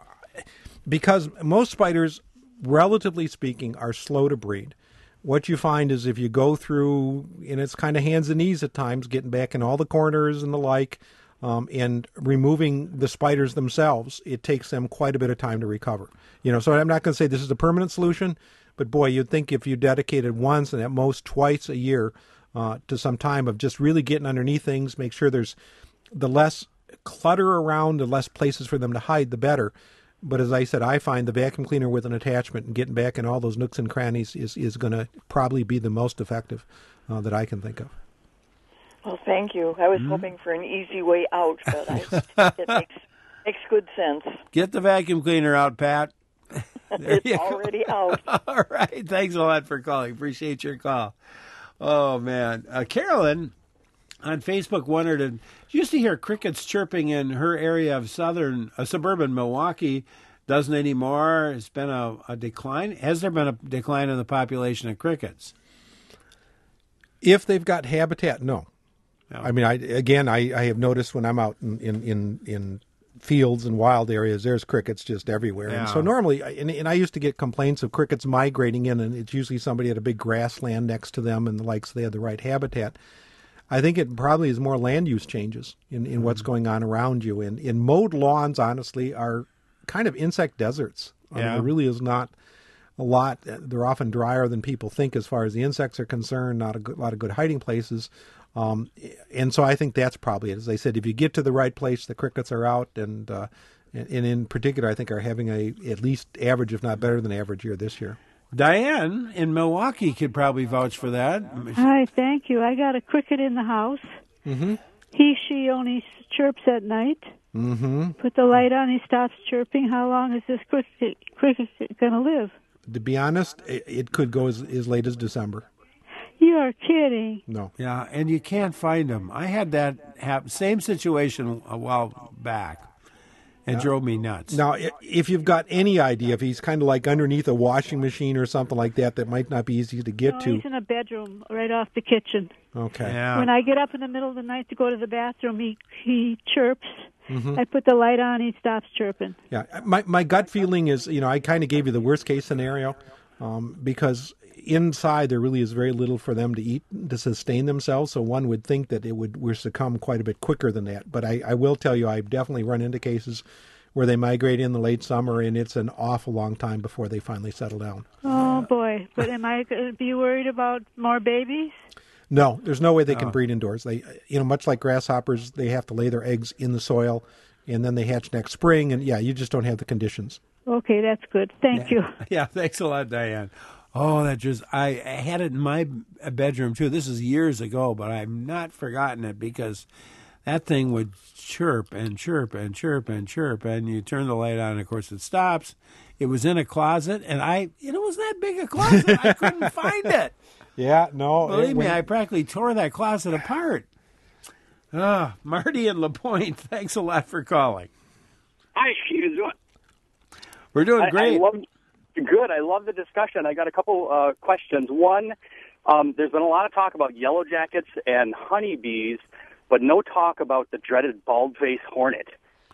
because most spiders, relatively speaking, are slow to breed. What you find is if you go through, and it's kind of hands and knees at times, getting back in all the corners and the like, and removing the spiders themselves, it takes them quite a bit of time to recover. You know, so I'm not going to say this is a permanent solution, but boy, you'd think if you dedicated once and at most twice a year to some time of just really getting underneath things, make sure there's the less clutter around, the less places for them to hide, the better. But as I said, I find the vacuum cleaner with an attachment and getting back in all those nooks and crannies is going to probably be the most effective that I can think of. Well, thank you. I was hoping for an easy way out, but it makes good sense. Get the vacuum cleaner out, Pat. It's already out. All right. Thanks a lot for calling. Appreciate your call. Oh, man. Carolyn on Facebook wondered, she used to hear crickets chirping in her area of suburban Milwaukee. Doesn't anymore. It's been a decline. Has there been a decline in the population of crickets? If they've got habitat, no. I mean, I have noticed when I'm out in fields and wild areas, there's crickets just everywhere. Yeah. And so normally, and I used to get complaints of crickets migrating in, and it's usually somebody had a big grassland next to them and the like, so they had the right habitat. I think it probably is more land use changes in what's going on around you. And mowed lawns, honestly, are kind of insect deserts. There really is not a lot. They're often drier than people think as far as the insects are concerned, not a lot of good hiding places. And so I think that's probably it. As I said, if you get to the right place, the crickets are out, and in particular, I think are having at least average, if not better than average year this year. Diane in Milwaukee could probably vouch for that. Hi, thank you. I got a cricket in the house. Mm-hmm. She only chirps at night. Mm-hmm. Put the light on, he stops chirping. How long is this cricket going to live? To be honest, it could go as late as December. You are kidding. No. Yeah, and you can't find them. I had that same situation a while back. It drove me nuts. Now, if you've got any idea, if he's kind of like underneath a washing machine or something like that might not be easy to get to. He's in a bedroom right off the kitchen. Okay. Yeah. When I get up in the middle of the night to go to the bathroom, he chirps. Mm-hmm. I put the light on, he stops chirping. Yeah, my gut feeling is, I kind of gave you the worst case scenario because inside there really is very little for them to eat to sustain themselves. So one would think that it would succumb quite a bit quicker than that. But I will tell you, I've definitely run into cases where they migrate in the late summer, and it's an awful long time before they finally settle down. Oh, boy. But am I going to be worried about more babies? No, there's no way they can breed indoors. They, much like grasshoppers, they have to lay their eggs in the soil, and then they hatch next spring. And you just don't have the conditions. Okay, that's good. Thank you. Yeah, thanks a lot, Diane. Oh, I had it in my bedroom too. This is years ago, but I've not forgotten it because that thing would chirp and chirp and chirp and chirp, and you turn the light on, and of course it stops. It was in a closet, and it was that big a closet. I couldn't find it. Yeah, no. Believe me, I practically tore that closet apart. Marty in LaPointe, thanks a lot for calling. Hi, how you doing? We're doing great. Good. I love the discussion. I got a couple questions. One, there's been a lot of talk about yellow jackets and honeybees, but no talk about the dreaded bald-faced hornet.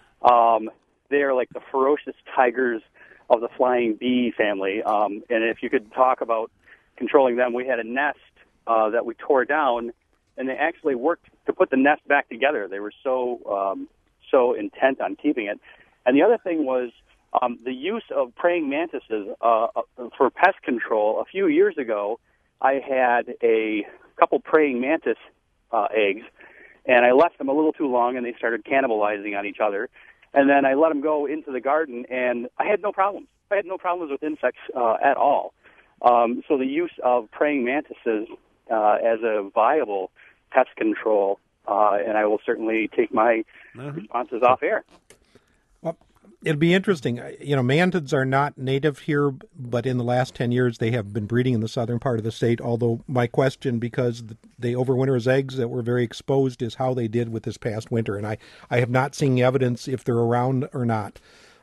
They are like the ferocious tigers of the flying bee family. And if you could talk about controlling them, we had a nest that we tore down, and they actually worked to put the nest back together. They were so intent on keeping it. And the other thing was the use of praying mantises for pest control. A few years ago, I had a couple praying mantis eggs, and I left them a little too long, and they started cannibalizing on each other. And then I let them go into the garden, and I had no problems. I had no problems with insects at all. So the use of praying mantises as a viable pest control, and I will certainly take my responses off air. It'll be interesting. Mantids are not native here, but in the last 10 years they have been breeding in the southern part of the state, although my question, because they overwinter as eggs that were very exposed, is how they did with this past winter. And I have not seen evidence if they're around or not.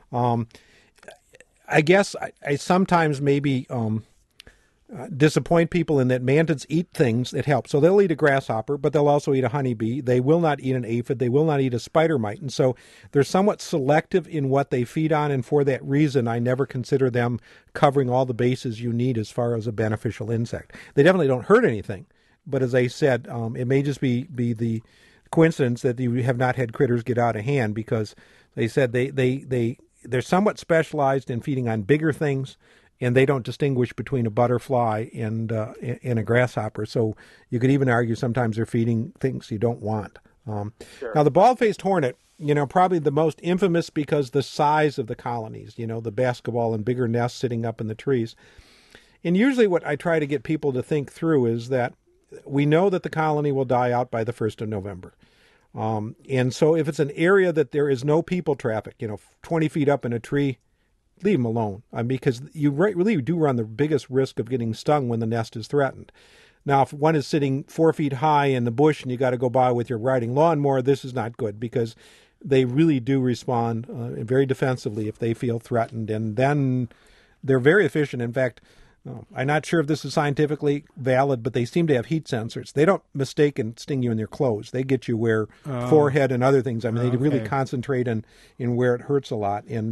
I guess I sometimes maybe disappoint people in that mantids eat things that help. So they'll eat a grasshopper, but they'll also eat a honeybee. They will not eat an aphid. They will not eat a spider mite. And so they're somewhat selective in what they feed on, and for that reason, I never consider them covering all the bases you need as far as a beneficial insect. They definitely don't hurt anything, but as I said, it may just be the coincidence that you have not had critters get out of hand, because they said they're somewhat specialized in feeding on bigger things, and they don't distinguish between a butterfly and a grasshopper. So you could even argue sometimes they're feeding things you don't want. Sure. Now, the bald-faced hornet, probably the most infamous because the size of the colonies, the basketball and bigger nests sitting up in the trees. And usually what I try to get people to think through is that we know that the colony will die out by the 1st of November. And so if it's an area that there is no people traffic, 20 feet up in a tree, leave them alone, because you really do run the biggest risk of getting stung when the nest is threatened. Now, if one is sitting 4 feet high in the bush and you got to go by with your riding lawnmower, this is not good, because they really do respond very defensively if they feel threatened, and then they're very efficient. In fact, I'm not sure if this is scientifically valid, but they seem to have heat sensors. They don't mistake and sting you in their clothes. They get you where forehead and other things. I mean, they really concentrate in where it hurts a lot. And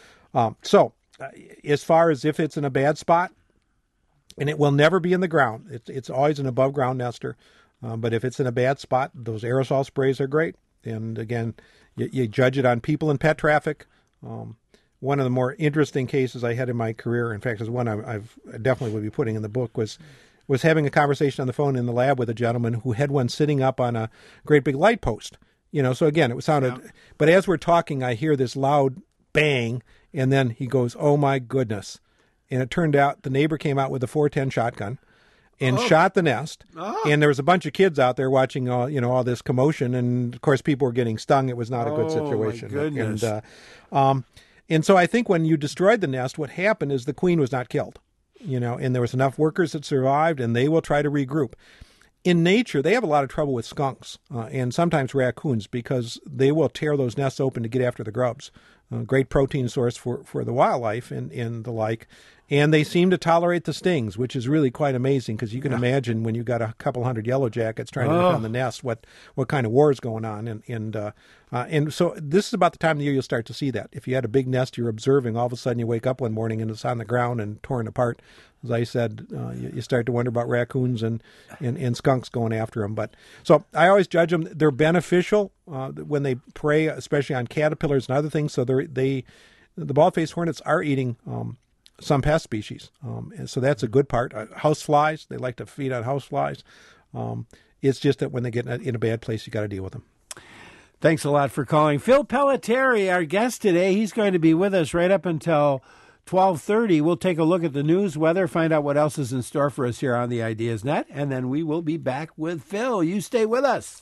so as far as if it's in a bad spot, and it will never be in the ground. It's always an above-ground nester. But if it's in a bad spot, those aerosol sprays are great. And again, you judge it on people and pet traffic. One of the more interesting cases I had in my career, in fact, is one I've definitely would be putting in the book, was having a conversation on the phone in the lab with a gentleman who had one sitting up on a great big light post. So again, it sounded, but as we're talking, I hear this loud bang, and then he goes, "Oh my goodness." And it turned out the neighbor came out with a 410 shotgun and shot the nest. And there was a bunch of kids out there watching all this commotion. And of course, people were getting stung. It was not a good situation. My goodness. And so I think when you destroyed the nest, what happened is the queen was not killed, and there was enough workers that survived, and they will try to regroup. In nature, they have a lot of trouble with skunks and sometimes raccoons because they will tear those nests open to get after the grubs. Great protein source for the wildlife and the like. And they seem to tolerate the stings, which is really quite amazing because you can imagine when you've got a couple hundred yellow jackets trying to defend the nest, what kind of war is going on. And so this is about the time of the year you'll start to see that. If you had a big nest you're observing, all of a sudden you wake up one morning and it's on the ground and torn apart. As I said, you start to wonder about raccoons and skunks going after them. But so I always judge them. They're beneficial when they prey, especially on caterpillars and other things. So the bald-faced hornets are eating some pest species. And so that's a good part. House flies, they like to feed on house flies. It's just that when they get in a bad place, you got to deal with them. Thanks a lot for calling. Phil Pelletieri, our guest today, he's going to be with us right up until 12:30. We'll take a look at the news, weather, find out what else is in store for us here on the Ideas Net, and then we will be back with Phil. You stay with us.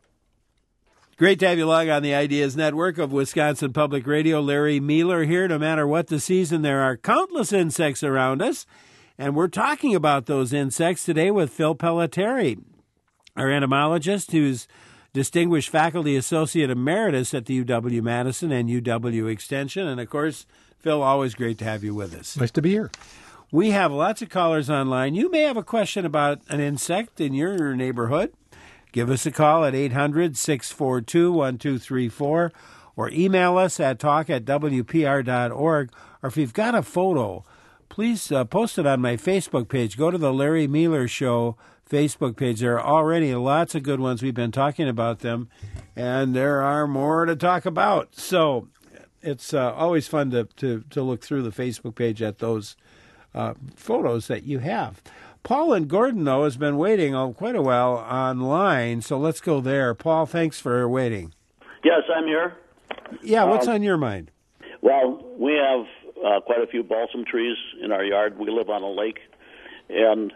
Great to have you along on the Ideas Network of Wisconsin Public Radio. Larry Mealer here. No matter what the season, there are countless insects around us, and we're talking about those insects today with Phil Pelletieri, our entomologist who's Distinguished Faculty Associate Emeritus at the UW-Madison and UW Extension. And, of course, Phil, always great to have you with us. Nice to be here. We have lots of callers online. You may have a question about an insect in your neighborhood. Give us a call at 800-642-1234 or email us at talk@wpr.org. Or if you've got a photo, please post it on my Facebook page. Go to the Larry Mealer Show Facebook page. There are already lots of good ones. We've been talking about them, and there are more to talk about. So it's always fun to look through the Facebook page at those photos that you have. Paul in Gordon, though, has been waiting quite a while online, so let's go there. Paul, thanks for waiting. Yes, I'm here. Yeah, what's on your mind? Well, we have quite a few balsam trees in our yard. We live on a lake, and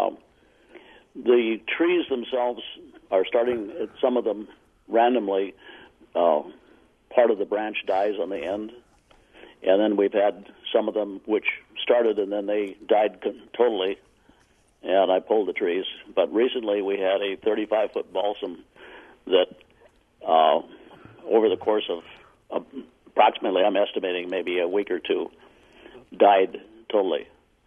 the trees themselves are starting, some of them randomly, part of the branch dies on the end, and then we've had some of them which started and then they died totally, and I pulled the trees. But recently we had a 35-foot balsam that over the course of approximately, I'm estimating maybe a week or two, died totally.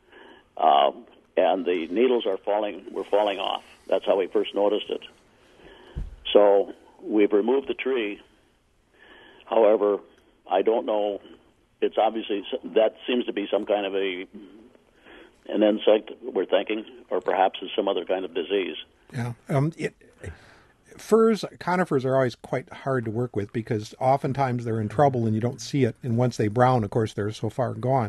And the needles were falling off. That's how we first noticed it. So we've removed the tree. However, I don't know. It's obviously, that seems to be some kind of an insect, we're thinking, or perhaps it's some other kind of disease. Yeah. Conifers are always quite hard to work with because oftentimes they're in trouble and you don't see it. And once they brown, of course, they're so far gone.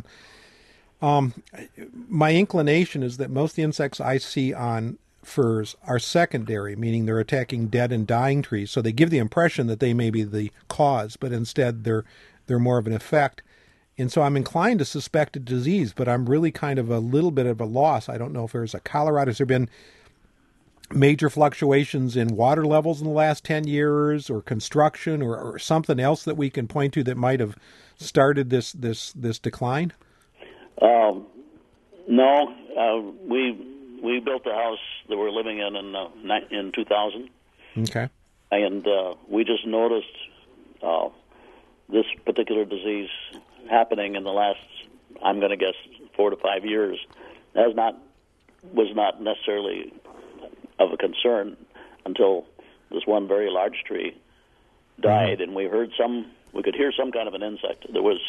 My inclination is that most of the insects I see on firs are secondary, meaning they're attacking dead and dying trees. So they give the impression that they may be the cause, but instead they're more of an effect. And so I'm inclined to suspect a disease, but I'm really kind of a little bit of a loss. I don't know if there's a cholera. Has there been major fluctuations in water levels in the last 10 years or construction or something else that we can point to that might have started this decline? No, we built the house that we're living in 2000. Okay. And we just noticed this particular disease happening in the last, I'm going to guess, 4 to 5 years. was not necessarily of a concern until this one very large tree died, and we could hear some kind of an insect. There were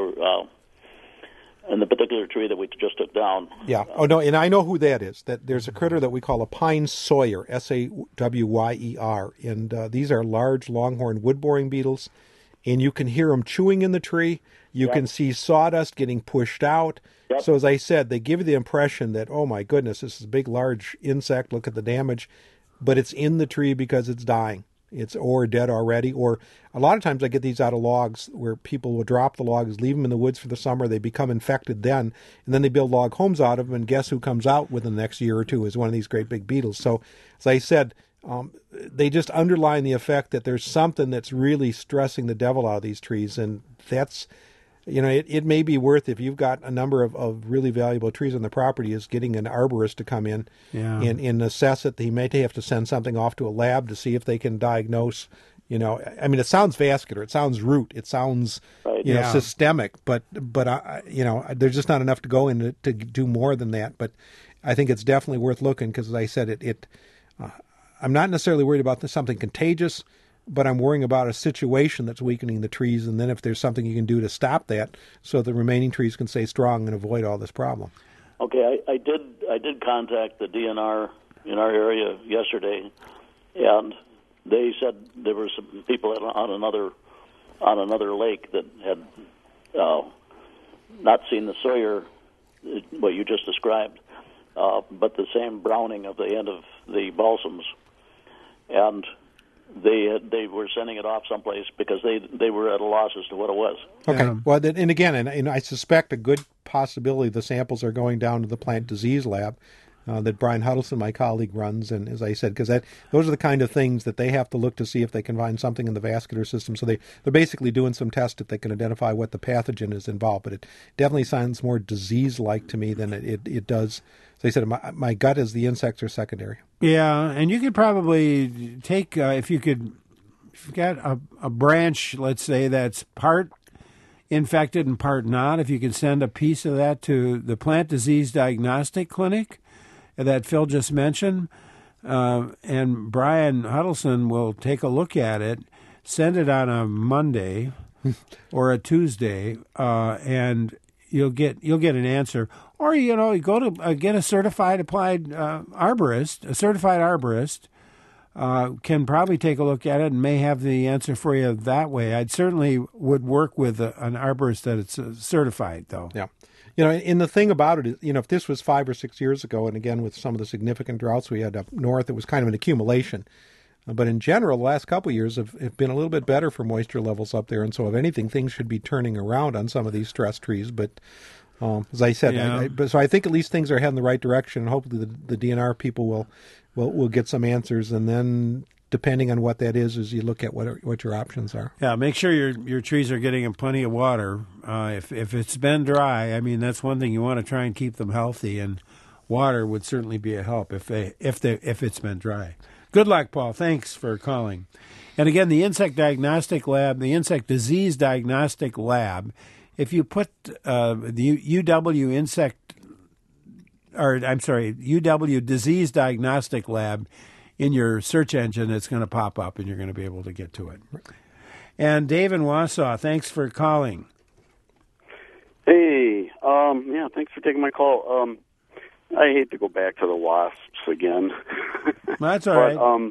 in the particular tree that we just took down. Yeah. Oh no, and I know who that is. That there's a critter that we call a pine sawyer, Sawyer, and these are large longhorn wood boring beetles, and you can hear them chewing in the tree. You can see sawdust getting pushed out. Yep. So as I said, they give you the impression that, oh my goodness, this is a big, large insect. Look at the damage, but it's in the tree because it's dying. It's or dead already, or a lot of times I get these out of logs where people will drop the logs, leave them in the woods for the summer. They become infected then, and then they build log homes out of them. And guess who comes out within the next year or two is one of these great big beetles. So, as I said, they just underline the effect that there's something that's really stressing the devil out of these trees, and that's, it may be worth, if you've got a number of really valuable trees on the property, is getting an arborist to come in and assess it. He may have to send something off to a lab to see if they can diagnose. It sounds vascular, it sounds root, it sounds systemic, but there's just not enough to go in to do more than that. But I think it's definitely worth looking because, as I said, I'm not necessarily worried about something contagious, but I'm worrying about a situation that's weakening the trees, and then if there's something you can do to stop that so the remaining trees can stay strong and avoid all this problem. Okay, I did contact the DNR in our area yesterday, and they said there were some people on another lake that had not seen the Sawyer, what you just described, but the same browning of the end of the balsams, and they were sending it off someplace because they were at a loss as to what it was. Okay. Well, and again, and I suspect a good possibility the samples are going down to the plant disease lab that Brian Huddleston, my colleague, runs. And as I said, because those are the kind of things that they have to look to see if they can find something in the vascular system. So they're basically doing some tests if they can identify what the pathogen is involved. But it definitely sounds more disease-like to me than it does. As I said, my gut is the insects are secondary. Yeah, and you could probably take, if you've got a branch, let's say, that's part infected and part not, if you could send a piece of that to the Plant Disease Diagnostic Clinic that Phil just mentioned, and Brian Huddleston will take a look at it, send it on a Monday or a Tuesday, and you'll get an answer. Or, you go to get a certified applied arborist. A certified arborist can probably take a look at it and may have the answer for you that way. I'd certainly would work with an arborist that it's certified, though. Yeah. And the thing about it is, if this was 5 or 6 years ago, and again, with some of the significant droughts we had up north, it was kind of an accumulation. But in general, the last couple of years have been a little bit better for moisture levels up there. And so, if anything, things should be turning around on some of these stress trees. But as I said, so I think at least things are heading in the right direction. And hopefully the DNR people will get some answers. And then, depending on what that is, as you look at what your options are. Yeah, make sure your trees are getting plenty of water. If it's been dry, that's one thing you want to try and keep them healthy, and water would certainly be a help if it's been dry. Good luck, Paul. Thanks for calling. And again, the Insect Diagnostic Lab, the Insect Disease Diagnostic Lab, if you put the UW Disease Diagnostic Lab in your search engine, it's going to pop up and you're going to be able to get to it. And Dave in Wausau, thanks for calling. Hey, thanks for taking my call. I hate to go back to the wasps again. That's all right.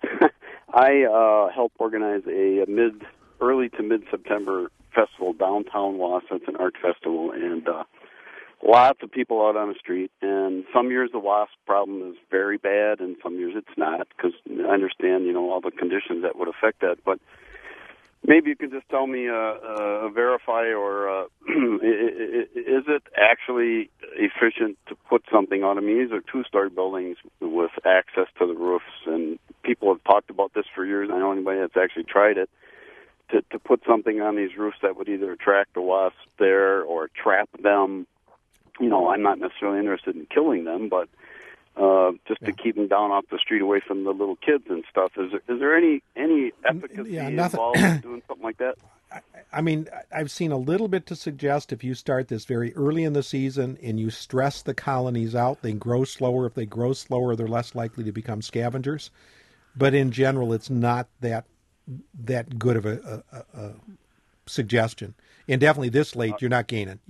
I help organize a early to mid-September festival, Downtown Wasp. It's an art festival, and lots of people out on the street. And some years the wasp problem is very bad, and some years it's not, because I understand, all the conditions that would affect that. But maybe you can just tell me, verify, or is it actually efficient to put something on them? These are two-story buildings with access to the roofs, and people have talked about this for years. I know anybody that's actually tried it, to put something on these roofs that would either attract the wasps there or trap them. I'm not necessarily interested in killing them, but just to keep them down off the street away from the little kids and stuff. Is there any efficacy involved in doing something like that? I mean, I've seen a little bit to suggest if you start this very early in the season and you stress the colonies out, they grow slower. If they grow slower, they're less likely to become scavengers. But in general, it's not that good of a suggestion. And definitely this late, you're not gaining.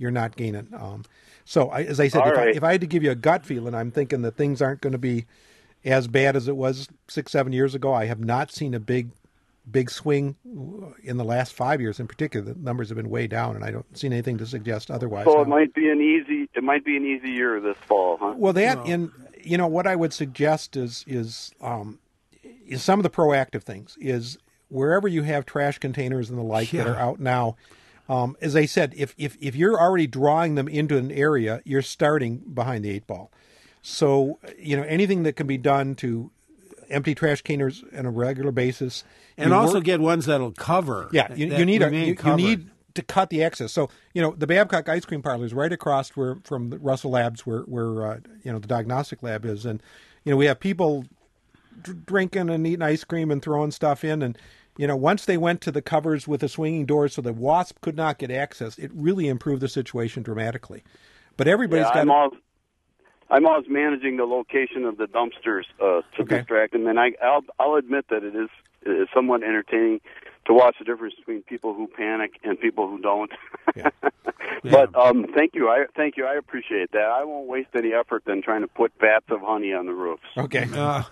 So as I said, if I had to give you a gut feeling, I'm thinking that things aren't going to be as bad as it was 6-7 years ago. I have not seen a big swing in the last 5 years in particular. The numbers have been way down, and I don't see anything to suggest otherwise. So it might be an easy year this fall, huh? Well, what I would suggest is some of the proactive things is wherever you have trash containers and the like that are out now. As I said, if you're already drawing them into an area, you're starting behind the 8 ball. So anything that can be done to empty trash containers on a regular basis, and also get ones that'll cover. Yeah, you need to cut the excess. So the Babcock ice cream parlor is right across from the Russell Labs, where the diagnostic lab is, and we have people drinking and eating ice cream and throwing stuff in, and once they went to the covers with the swinging doors so the wasp could not get access, it really improved the situation dramatically. But everybody's got. I'm always managing the location of the dumpsters to distract them, and I'll admit that it is somewhat entertaining to watch the difference between people who panic and people who don't. Yeah. But thank you. I appreciate that. I won't waste any effort then trying to put vats of honey on the roofs. Okay.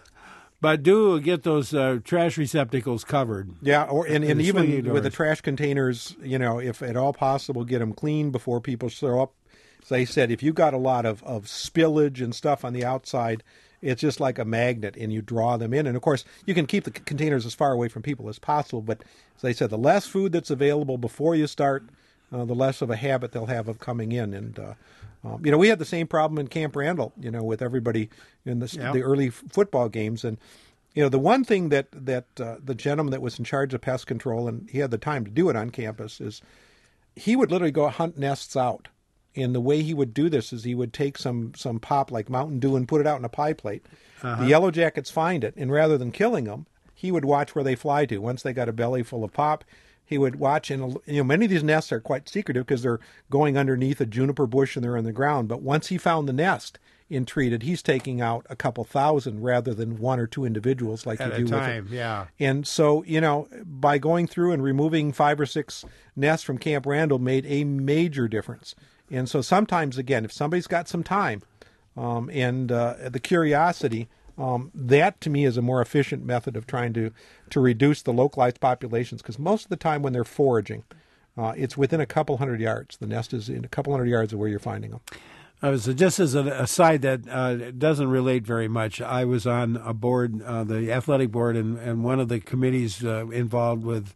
But do get those trash receptacles covered. Yeah, and even with the trash containers, if at all possible, get them clean before people throw up. As I said, if you've got a lot of spillage and stuff on the outside, it's just like a magnet, and you draw them in. And, of course, you can keep the containers as far away from people as possible. But, as I said, the less food that's available before you start, the less of a habit they'll have of coming in. And, we had the same problem in Camp Randall, with everybody in the early football games. And, the one thing that the gentleman that was in charge of pest control, and he had the time to do it on campus, is he would literally go hunt nests out. And the way he would do this is he would take some pop like Mountain Dew and put it out in a pie plate. Uh-huh. The yellow jackets find it, and rather than killing them, he would watch where they fly to. Once they got a belly full of pop, he would watch. And many of these nests are quite secretive because they're going underneath a juniper bush and they're in the ground. But once he found the nest and treated, he's taking out a couple thousand rather than 1 or 2 individuals like at you do a time. With it. Yeah. And so by going through and removing 5 or 6 nests from Camp Randall made a major difference. And so sometimes, again, if somebody's got some time and the curiosity, that to me is a more efficient method of trying to reduce the localized populations, because most of the time when they're foraging, it's within a couple hundred yards. The nest is in a couple hundred yards of where you're finding them. So just as an aside that doesn't relate very much, I was on a board, the athletic board, and one of the committees involved with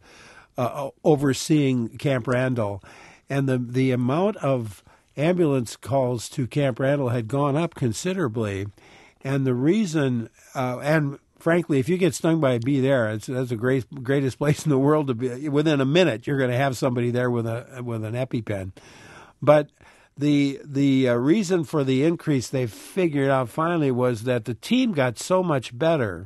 overseeing Camp Randall. And the amount of ambulance calls to Camp Randall had gone up considerably. And the reason, and frankly, if you get stung by a bee there, that's the greatest place in the world to be. Within a minute, you're going to have somebody there with an EpiPen. But the reason for the increase they figured out finally was that the team got so much better.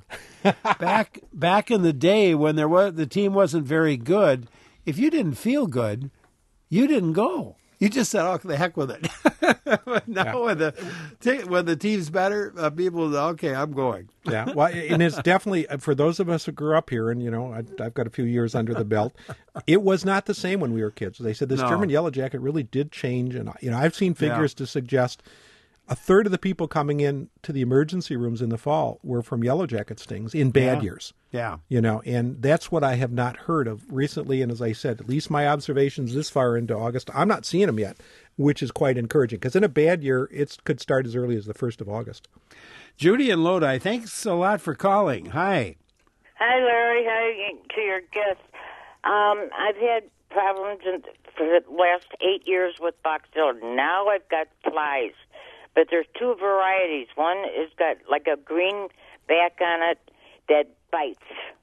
Back in the day when the team wasn't very good, if you didn't feel good, you didn't go. You just said, "Oh, the heck with it." But now when the team's better, people, okay, I'm going. Yeah, well, and it's definitely for those of us who grew up here, and I've got a few years under the belt. It was not the same when we were kids. They said this German yellow jacket really did change, and I've seen figures to suggest a third of the people coming in to the emergency rooms in the fall were from yellow jacket stings in bad years. Yeah. And that's what I have not heard of recently. And as I said, at least my observations this far into August, I'm not seeing them yet, which is quite encouraging, because in a bad year, it could start as early as the 1st of August. Judy and Lodi, thanks a lot for calling. Hi. Hi, Larry. Hi to your guest. I've had problems for the last 8 years with boxell. Now I've got flies. But there's 2 varieties. One has got like a green back on it that bites.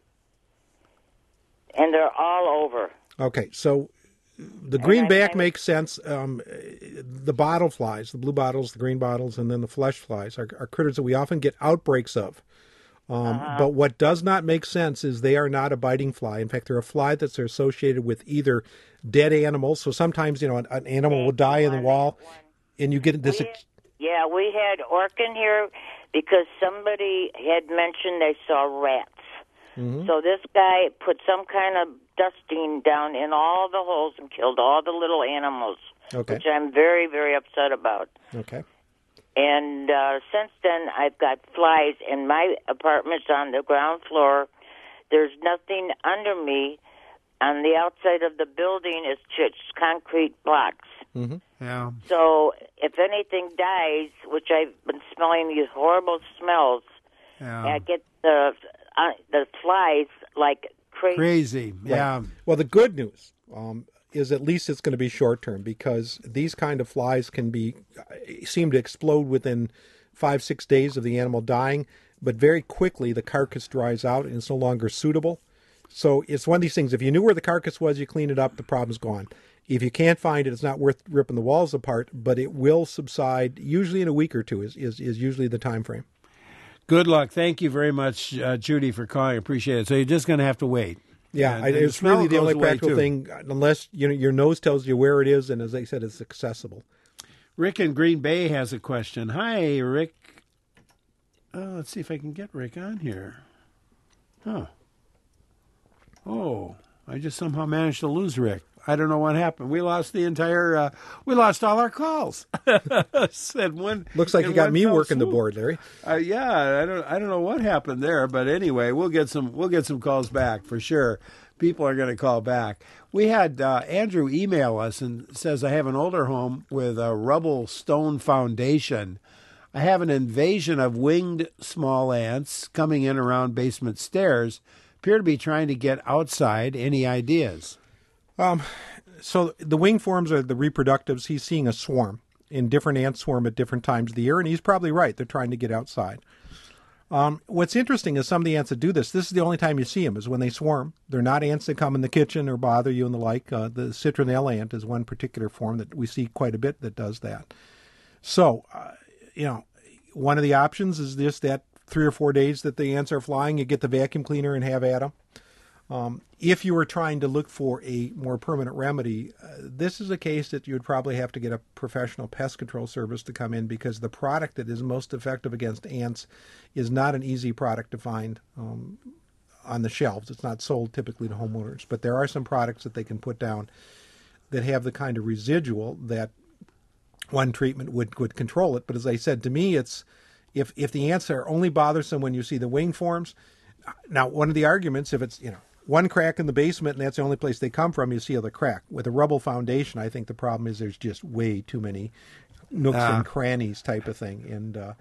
And they're all over. Okay, so the green back makes sense. The bottle flies, the blue bottles, the green bottles, and then the flesh flies are critters that we often get outbreaks of But what does not make sense is they are not a biting fly. In fact, they're a fly that's associated with either dead animals. So sometimes, an animal will die in the wall, and you get this. Yeah, we had Orkin here because somebody had mentioned they saw rats. Mm-hmm. So this guy put some kind of dusting down in all the holes and killed all the little animals, which I'm very, very upset about. Okay. And since then, I've got flies, and my apartment's on the ground floor. There's nothing under me. On the outside of the building is just concrete blocks. Mm-hmm. Yeah. So if anything dies, which I've been smelling these horrible smells, I get the flies like crazy. Crazy, yeah. Right. Well, the good news is at least it's going to be short term, because these kind of flies seem to explode within 5-6 days of the animal dying, but very quickly the carcass dries out and it's no longer suitable. So it's one of these things. If you knew where the carcass was, you clean it up, the problem's gone. If you can't find it, it's not worth ripping the walls apart, but it will subside usually in a week or two is usually the time frame. Good luck. Thank you very much, Judy, for calling. Appreciate it. So you're just going to have to wait. Yeah, it's really the only practical thing, unless your nose tells you where it is, and as I said, it's accessible. Rick in Green Bay has a question. Hi, Rick. Let's see if I can get Rick on here. Oh, I just somehow managed to lose Rick. I don't know what happened. We lost we lost all our calls. Said one. Looks like you got me working the board, Larry. Yeah, I don't know what happened there, but anyway, we'll get some calls back for sure. People are going to call back. We had Andrew email us and says, I have an older home with a rubble stone foundation. I have an invasion of winged small ants coming in around basement stairs. Appear to be trying to get outside. Any ideas? So the wing forms are the reproductives. He's seeing a swarm, and different ants swarm at different times of the year, and he's probably right. They're trying to get outside. What's interesting is some of the ants that do this is the only time you see them, is when they swarm. They're not ants that come in the kitchen or bother you and the like. The citronella ant is one particular form that we see quite a bit that does that. So, one of the options is that 3 or 4 days that the ants are flying, you get the vacuum cleaner and have at them. If you were trying to look for a more permanent remedy, this is a case that you would probably have to get a professional pest control service to come in, because the product that is most effective against ants is not an easy product to find on the shelves. It's not sold typically to homeowners, but there are some products that they can put down that have the kind of residual that one treatment would control it. But as I said, to me, it's if the ants are only bothersome when you see the wing forms. Now, one of the arguments, if it's one crack in the basement and that's the only place they come from, you see the crack. With a rubble foundation, I think the problem is there's just way too many nooks and crannies type of thing. And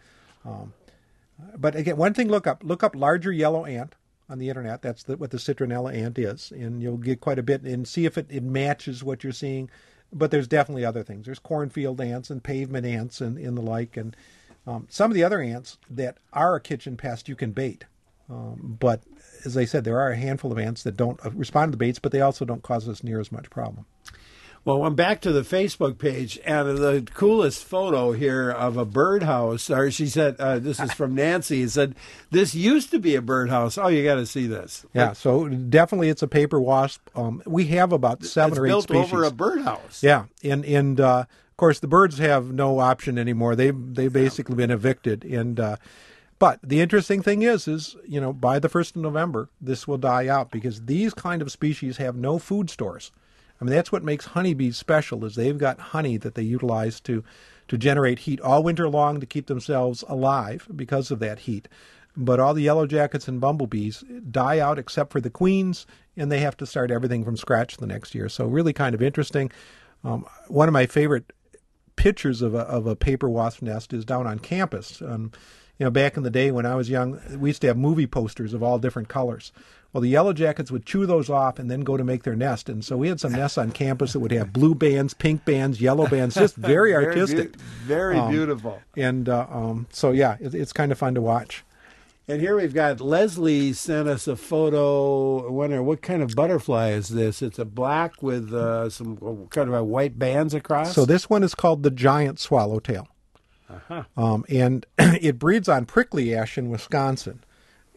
but again, one thing, look up larger yellow ant on the internet. That's what the citronella ant is, and you'll get quite a bit and see if it matches what you're seeing. But there's definitely other things. There's cornfield ants and pavement ants and the like, and some of the other ants that are a kitchen pest you can bait. But as I said, there are a handful of ants that don't respond to the baits, but they also don't cause us near as much problem. Well, I'm back to the Facebook page, and the coolest photo here of a birdhouse, or she said, this is from Nancy, said, this used to be a birdhouse. Oh, you got to see this. Yeah, so definitely it's a paper wasp. We have about 7 or 8 species. It's built over a birdhouse. Yeah, and of course, the birds have no option anymore. They've basically been evicted, and but the interesting thing is by the 1st of November, this will die out, because these kind of species have no food stores. I mean, that's what makes honeybees special, is they've got honey that they utilize to generate heat all winter long to keep themselves alive because of that heat. But all the yellow jackets and bumblebees die out except for the queens, and they have to start everything from scratch the next year. So really kind of interesting. One of my favorite pictures of a paper wasp nest is down on campus. Back in the day when I was young, we used to have movie posters of all different colors. Well, the yellow jackets would chew those off and then go to make their nest. And so we had some nests on campus that would have blue bands, pink bands, yellow bands, just very artistic. Very beautiful. And so, yeah, it's kind of fun to watch. And here we've got Leslie sent us a photo. I wonder what kind of butterfly is this? It's a black with some kind of white bands across. So this one is called the giant swallowtail. Uh-huh. And it breeds on prickly ash in Wisconsin.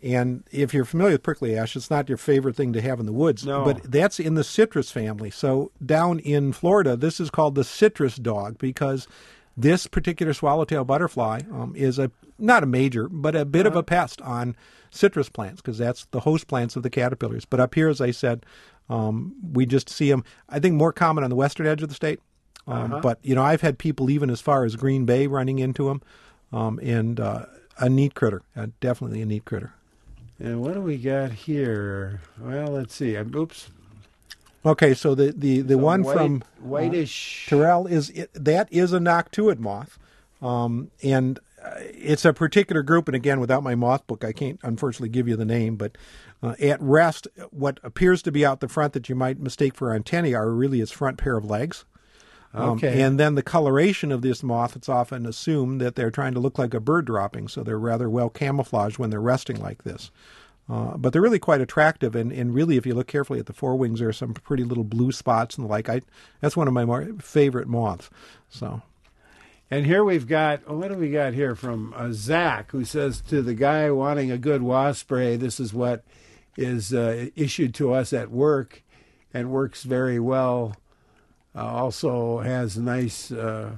And if you're familiar with prickly ash, it's not your favorite thing to have in the woods. No. But that's in the citrus family. So down in Florida, this is called the citrus dog because this particular swallowtail butterfly is not a major, but a bit of a pest on citrus plants because that's the host plants of the caterpillars. But up here, as I said, we just see them, I think, more common on the western edge of the state. But, I've had people even as far as Green Bay running into them. And a neat critter, definitely a neat critter. And what do we got here? Well, let's see. Oops. Okay, so the one from whitish Terrell is a noctuid moth, and it's a particular group. And again, without my moth book, I can't unfortunately give you the name. But at rest, what appears to be out the front that you might mistake for antennae are really its front pair of legs. Okay. And then the coloration of this moth, it's often assumed that they're trying to look like a bird dropping, so they're rather well camouflaged when they're resting like this. But they're really quite attractive, and really, if you look carefully at the forewings, there are some pretty little blue spots and the like. That's one of my more favorite moths. So, and here we've got, what do we got here from Zach, who says to the guy wanting a good wasp spray, this is what is issued to us at work and works very well. Also has nice a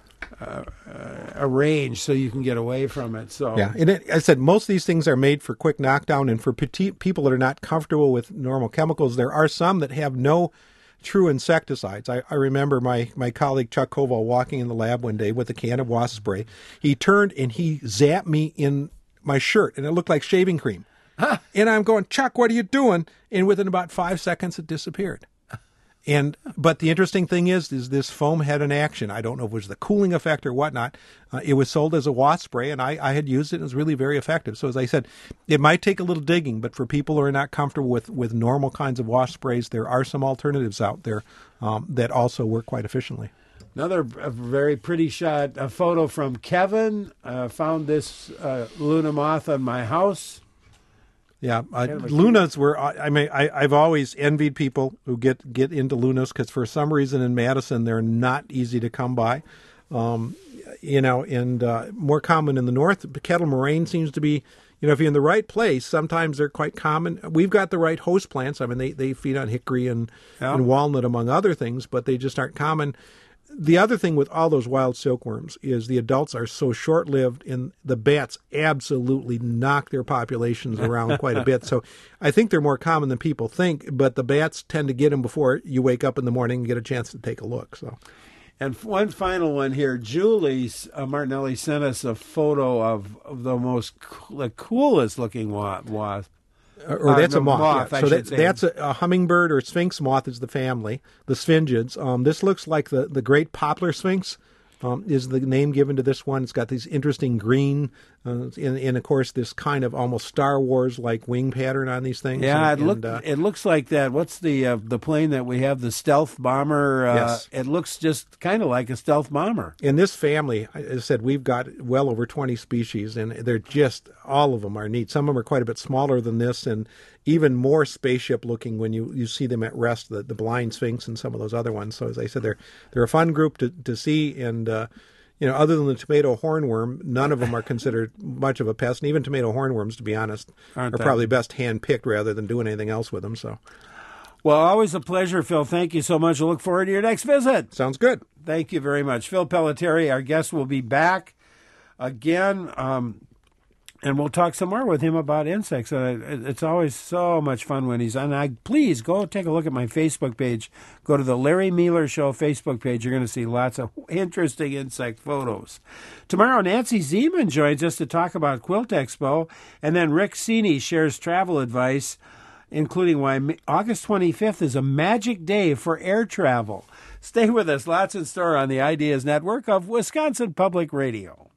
range so you can get away from it. So yeah, and I said most of these things are made for quick knockdown and for petite people that are not comfortable with normal chemicals. There are some that have no true insecticides. I remember my colleague Chuck Koval walking in the lab one day with a can of wasp spray. He turned and he zapped me in my shirt, and it looked like shaving cream. And I'm going, Chuck, what are you doing? And within about 5 seconds, it disappeared. But the interesting thing is this foam had an action. I don't know if it was the cooling effect or whatnot. It was sold as a wasp spray, and I had used it, and it was really very effective. So as I said, it might take a little digging, but for people who are not comfortable with normal kinds of wasp sprays, there are some alternatives out there that also work quite efficiently. Another very pretty shot, a photo from Kevin. Found this Luna moth on my house. Yeah, Lunas were. I mean, I've always envied people who get into Lunas because for some reason in Madison they're not easy to come by. And more common in the north. Kettle moraine seems to be. If you're in the right place, sometimes they're quite common. We've got the right host plants. I mean, they feed on hickory and walnut among other things, but they just aren't common. The other thing with all those wild silkworms is the adults are so short-lived, and the bats absolutely knock their populations around quite a bit. So I think they're more common than people think, but the bats tend to get them before you wake up in the morning and get a chance to take a look. So, and one final one here. Julie Martinelli sent us a photo of the coolest-looking wasp. Or that's a moth. Yeah. So that's a hummingbird or sphinx moth is the family, the sphingids. This looks like the great poplar sphinx is the name given to this one. It's got these interesting green and of course, this kind of almost Star Wars-like wing pattern on these things. Yeah, it looks like that. What's the plane that we have, the stealth bomber? Yes. It looks just kind of like a stealth bomber. In this family, as I said, we've got well over 20 species, and they're just, all of them are neat. Some of them are quite a bit smaller than this and even more spaceship-looking when you see them at rest, the blind sphinx and some of those other ones. So as I said, they're a fun group to see, and other than the tomato hornworm, none of them are considered much of a pest. And even tomato hornworms, to be honest, are probably best hand-picked rather than doing anything else with them. So, well, always a pleasure, Phil. Thank you so much. I look forward to your next visit. Sounds good. Thank you very much. Phil Pelletieri, our guest, will be back again, and we'll talk some more with him about insects. It's always so much fun when he's on. Please go take a look at my Facebook page. Go to the Larry Mealer Show Facebook page. You're going to see lots of interesting insect photos. Tomorrow, Nancy Zeman joins us to talk about Quilt Expo, and then Rick Sini shares travel advice, including why August 25th is a magic day for air travel. Stay with us. Lots in store on the Ideas Network of Wisconsin Public Radio.